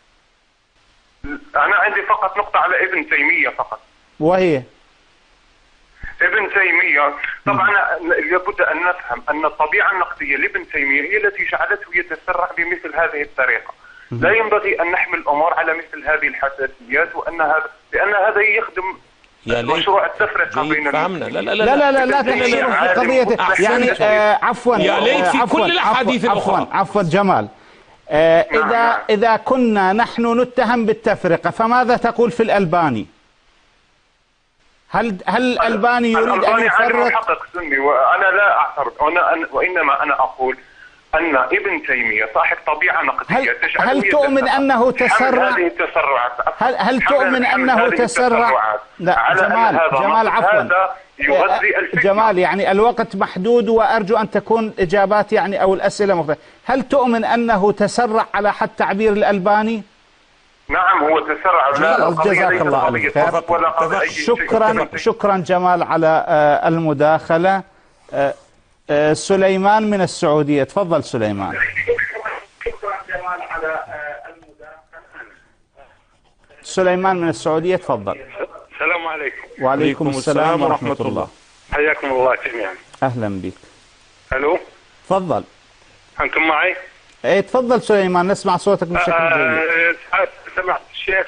أنا عندي فقط نقطة على ابن تيمية فقط، وهي ابن تيمية. طبعا لابد أن نفهم أن الطبيعة النقدية لابن تيمية هي التي جعلته يتسرع بمثل هذه الطريقة. لا ينبغي أن نحمل الأمور على مثل هذه الحساسيات، لأن هذا يخدم مشروع التفرقة بين فهمنا. لا تحشروا في قضية، يعني عفوا، يا ليت في كل الأحاديث الأخرى. عفوا جمال، إذا كنا نحن نتهم بالتفرقة، فماذا تقول في الألباني؟ هل الألباني يريد أن يفرق؟ أنا محقق سني وأنا لا أعترض، وإنما أنا أقول أن ابن تيمية صاحب طبيعة نقدية. هل تؤمن أنه تسرع؟ هذه التسرعات. هل تؤمن أنه تسرع؟ لا جمال عفوا جمال، يعني الوقت محدود وأرجو أن تكون إجابات يعني أو الأسئلة مختلفة. هل تؤمن أنه تسرع على حد تعبير الألباني؟ نعم هو تسرع. جزاك الله خير. شكرا جمال على المداخلة. سليمان من السعودية، تفضل سليمان. شكرا جمال على المداخلة. سليمان من السعودية، تفضل. السلام عليكم. وعليكم السلام ورحمة الله. حياكم الله جميعا. أهلا بك. الو، تفضل. انتم معي؟ ايه تفضل سليمان، نسمع صوتك بشكل جيد. سمعت الشيخ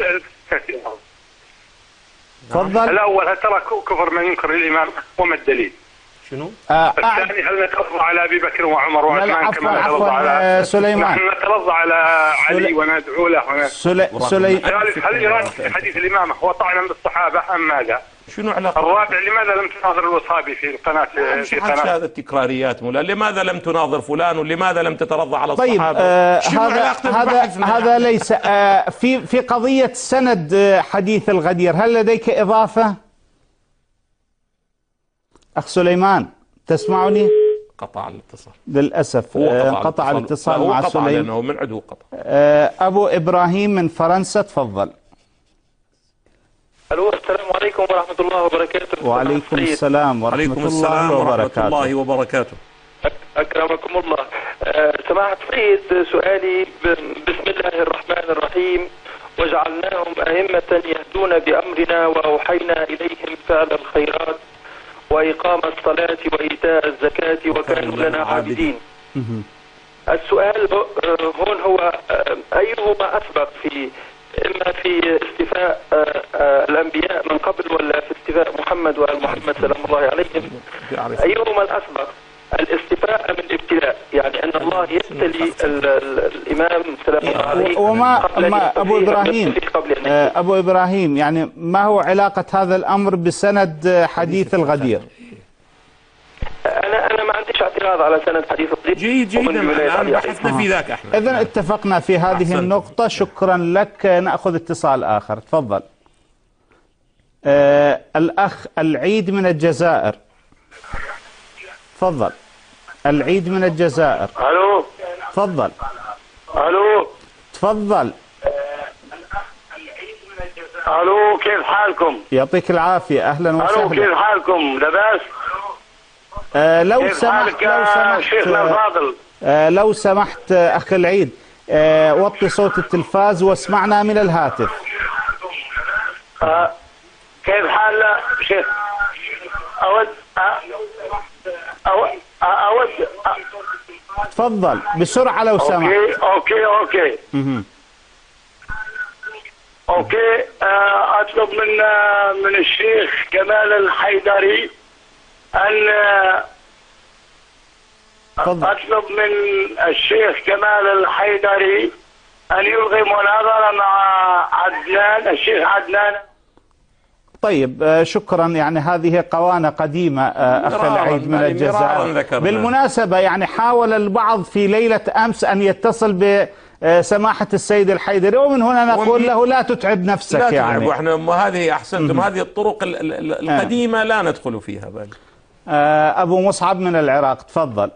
تفضل. الاول، هل ترى كفر من ينكر الامام وما الدليل؟ شنو؟ الثاني، هل نترضى على ابي بكر وعمر وعثمان كما نترضى على سليمان؟ نحن نترضى على علي وندعو له. الثالث، هل ايران في حديث الامامه هو طعنا بالصحابه ام ماذا؟ شنو علاقة؟ الرابع، لماذا لم تناظر الوصابي في القناه؟ في قناه هذا التكراريات مولا، لماذا لم تناظر فلان ولماذا لم تترضى على طيب الصحابة؟ هذا ليس في قضية سند حديث الغدير، هل لديك إضافة؟ أخ سليمان تسمعني؟ قطع الاتصال للأسف، انقطع الاتصال مع سليمان لأنه من عدو قطع. أبو إبراهيم من فرنسا، تفضل. الو، السلام عليكم ورحمة الله وبركاته. وعليكم السلام ورحمة الله وبركاته. أكرمكم الله. سماحة السيد، سؤالي بسم الله الرحمن الرحيم: وجعلناهم أئمة يهدون بأمرنا وأوحينا إليهم فعل الخيرات وإقام الصلاة وإيتاء الزكاة وكانوا لنا عابدين. السؤال هون هو أيهما أسبق، إما في استيفاء الأنبياء من قبل ولا في استيفاء محمد وآل محمد سلام الله عليهم؟ أيهما الأسبق، الاستيفاء أم الابتلاء؟ يعني أن الله يبتلي الإمام سلام الله عليه. وما أبو إبراهيم يعني ما هو علاقة هذا الأمر بسند حديث الغدير؟ أنا ما عنديش اعتراض على سند حديث الغدير. جيد الآن بحثنا في ذاك احنا. إذن اتفقنا في هذه النقطة، شكرا لك. نأخذ اتصال آخر، تفضل. الأخ العيد من الجزائر، تفضل. العيد من الجزائر. الو، تفضل. الو، تفضل. الو، كيف حالكم؟ يعطيك العافية، أهلا وسهلا. الو، كيف حالكم؟ لاباس؟ لو سمحت شيخنا الفاضل، لو سمحت أخي العيد، وطي صوت التلفاز واسمعنا من الهاتف. كيف حال شيخ؟ أود تفضل بسرعة لو سمحت. أوكي. أوكي. أطلب من الشيخ كمال الحيدري أن أطلب من الشيخ كمال الحيدري أن يلغي مناظرة مع عدنان، الشيخ عدنان. طيب شكرا. يعني هذه قوانة قديمة أخي العيد من الجزائر. بالمناسبة يعني حاول البعض في ليلة أمس أن يتصل بسماحة السيد الحيدري، ومن هنا نقول له لا تتعب نفسك. لا يعني واحنا هذه أحسنتم، هذه الطرق القديمة لا ندخل فيها بل. أبو مصعب من العراق، تفضل.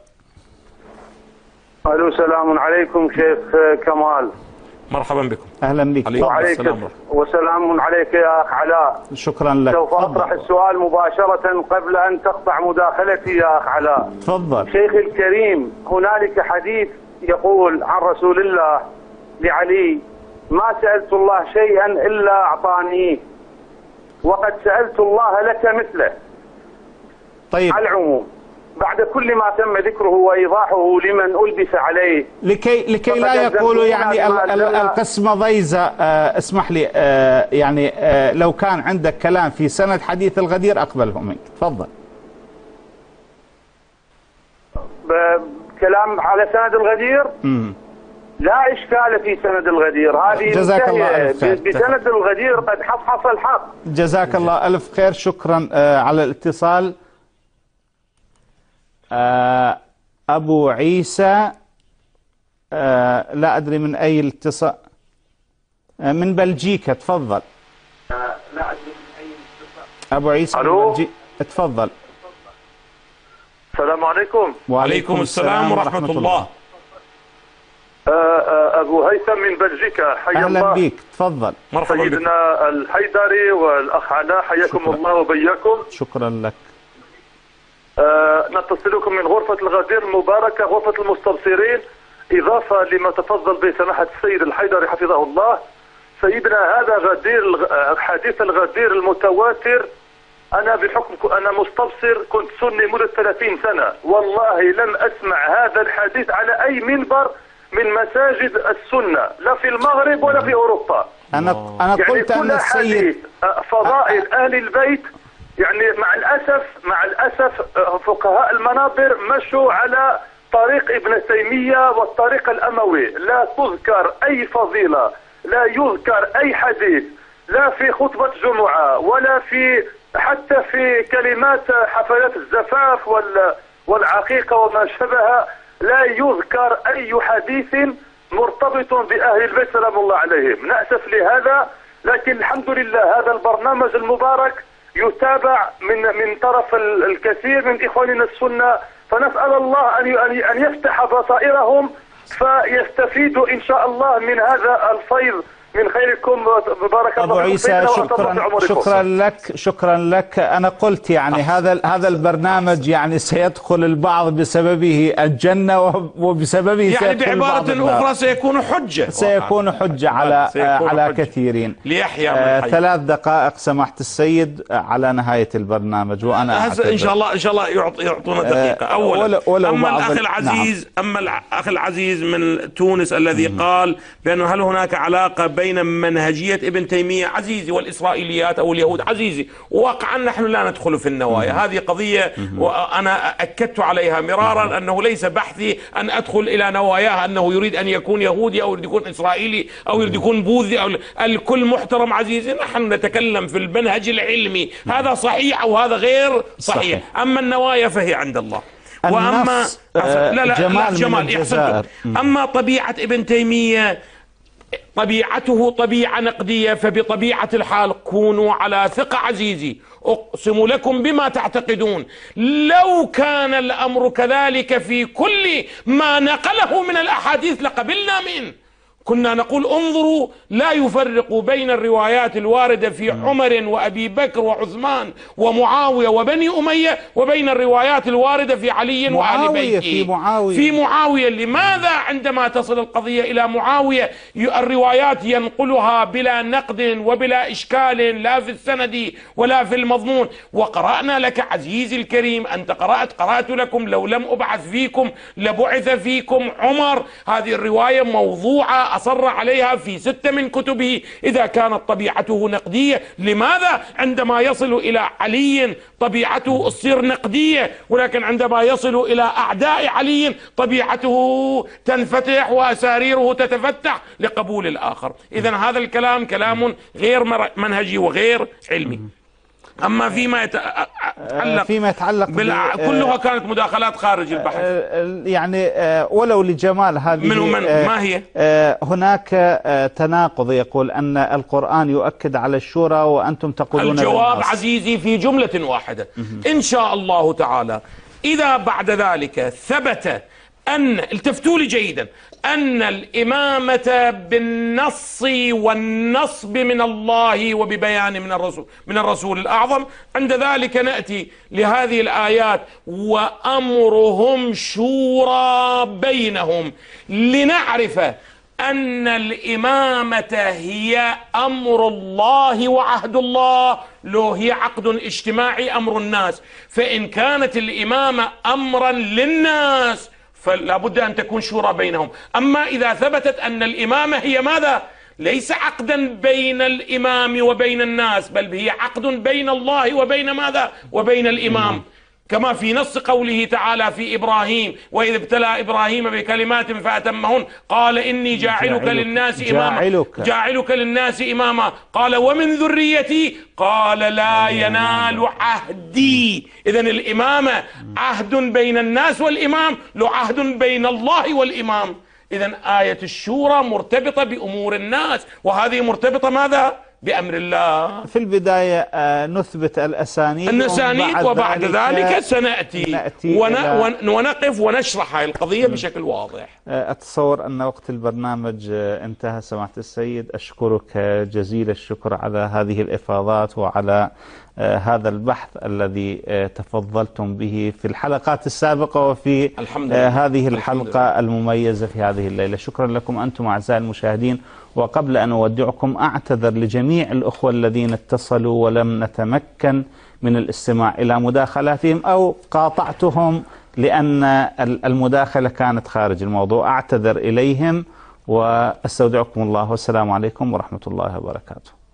الو، السلام عليكم شيخ كمال. مرحبا بكم. أهلا بك. وعليكم وسلام عليك يا أخ علاء. شكرا لك. سوف أطرح السؤال مباشرة قبل أن تقطع مداخلتي يا أخ علاء. تفضل. شيخ الكريم، هنالك حديث يقول عن رسول الله لعلي: ما سألت الله شيئا إلا أعطانيه وقد سألت الله لك مثله. طيب، على العموم بعد كل ما تم ذكره وإيضاحه لمن ألبس عليه، لكي لا يقولوا يعني القسمة ضيزة، اسمح لي، يعني لو كان عندك كلام في سند حديث الغدير أقبله منك، تفضل. كلام على سند الغدير؟ لا إشكال في سند الغدير، هذه جزاك الله ألف خير. بسند الغدير قد حصحص الحق. جزاك الله ألف خير، شكرا على الاتصال. أبو عيسى، لا أدري من أي الاتصال، من بلجيكا، تفضل. لا أدري من أي الاتصال. أبو عيسى من بلجيكا، تفضل. السلام عليكم. وعليكم السلام ورحمة الله. أبو هيثم من بلجيكا، حيا الله. أهلا بك، تفضل. مرحبا بك. سيدنا الحيدري والأخ علاء، حياكم الله وبياكم. شكرا لك. نتصلكم من غرفة الغدير المباركة، غرفة المستبصرين، إضافة لما تفضل به سماحة السيد الحيدري حفظه الله. سيدنا هذا غدير حديث الغدير المتواتر. أنا بحكم أنا مستبصر، كنت سني مدة 30 سنة، والله لم أسمع هذا الحديث على أي منبر من مساجد السنة، لا في المغرب ولا في أوروبا. أنا يعني قلت أن السيد فضائل أهل البيت، يعني مع الأسف فقهاء المنابر مشوا على طريق ابن تيمية والطريق الأموي. لا تذكر أي فضيلة، لا يذكر أي حديث، لا في خطبة جمعة ولا حتى في كلمات حفلات الزفاف والعقيقة وما شبه، لا يذكر أي حديث مرتبط بأهل البيت سلام الله عليهم. نأسف لهذا، لكن الحمد لله هذا البرنامج المبارك يتابع من طرف الكثير من إخواننا السنة، فنسأل الله أن يفتح بصائرهم فيستفيدوا إن شاء الله من هذا الفيض من خيركم. بارك الله أبو عيسى، شكرا لك. أنا قلت يعني هذا البرنامج يعني سيدخل البعض بسببه الجنة وبسببه يعني بعبارة أخرى سيكون حجة على كثيرين. ليحيى 3 دقائق سماحة السيد على نهاية البرنامج، وأنا إن شاء الله يعطونا دقيقة. أولا أما الأخ العزيز من تونس الذي قال بأنه هل هناك علاقة بين منهجية ابن تيمية عزيزي والإسرائيليات أو اليهود عزيزي، واقعا نحن لا ندخل في النوايا. هذه قضية وأنا أكدت عليها مرارا أنه ليس بحثي أن أدخل إلى نواياه أنه يريد أن يكون يهودي أو يريد يكون إسرائيلي أو يريد يكون بوذي أو الكل محترم عزيزي. نحن نتكلم في المنهج العلمي، هذا صحيح أو هذا غير صحيح. أما النوايا فهي عند الله. وأما جمال أحسنت. أما طبيعة ابن تيمية طبيعته طبيعة نقدية، فبطبيعة الحال كونوا على ثقة عزيزي، أقسم لكم بما تعتقدون لو كان الأمر كذلك في كل ما نقله من الأحاديث لقبلنا منه. كنا نقول انظروا لا يفرق بين الروايات الواردة في عمر وأبي بكر وعثمان ومعاوية وبني أمية وبين الروايات الواردة في علي وآل بيته. في معاوية لماذا عندما تصل القضية إلى معاوية الروايات ينقلها بلا نقد وبلا إشكال لا في السند ولا في المضمون؟ وقرأنا لك عزيزي الكريم، أنت قرأت لكم لو لم أبعث فيكم لبعث فيكم عمر. هذه الرواية موضوعة أصر عليها في 6 من كتبه. إذا كانت طبيعته نقدية، لماذا عندما يصل إلى علي طبيعته تصير نقدية، ولكن عندما يصل إلى أعداء علي طبيعته تنفتح وأساريره تتفتح لقبول الآخر؟ إذن هذا الكلام كلام غير منهجي وغير علمي. أما فيما يتعلق كلها كانت مداخلات خارج البحث، يعني ولو لجمال هذه ما هي؟ هناك تناقض يقول أن القرآن يؤكد على الشورى وأنتم تقولون الجواب عزيزي في جملة واحدة إن شاء الله تعالى. إذا بعد ذلك ثبت أن التفتوا لي جيدا أن الإمامة بالنص والنصب من الله وببيان من الرسول الأعظم، عند ذلك نأتي لهذه الآيات وأمرهم شورى بينهم، لنعرف أن الإمامة هي أمر الله وعهد الله، لو هي عقد اجتماعي أمر الناس. فإن كانت الإمامة أمرا للناس فلا بد أن تكون شورى بينهم. أما إذا ثبتت أن الإمامة هي ماذا؟ ليس عقدا بين الإمام وبين الناس، بل هي عقد بين الله وبين ماذا؟ وبين الإمام، كما في نص قوله تعالى في إبراهيم: وإذ ابتلى إبراهيم بكلمات فأتمهن قال إني جاعلك للناس إماما قال ومن ذريتي قال لا ينال عهدي. إذن الإمامة عهد بين الناس والإمام، له عهد بين الله والإمام. إذن آية الشورى مرتبطة بأمور الناس، وهذه مرتبطة ماذا؟ بأمر الله. في البداية نثبت الأسانيد وبعد ذلك سنأتي ونقف ونشرح هذه القضية بشكل واضح. أتصور أن وقت البرنامج انتهى سماحة السيد. أشكرك جزيل الشكر على هذه الإفاضات وعلى هذا البحث الذي تفضلتم به في الحلقات السابقة وفي هذه الحلقة المميزة في هذه الليلة. شكرا لكم أنتم أعزائي المشاهدين. وقبل أن أودعكم أعتذر لجميع الأخوة الذين اتصلوا ولم نتمكن من الاستماع إلى مداخلاتهم أو قاطعتهم لأن المداخلة كانت خارج الموضوع. أعتذر إليهم وأستودعكم الله، والسلام عليكم ورحمة الله وبركاته.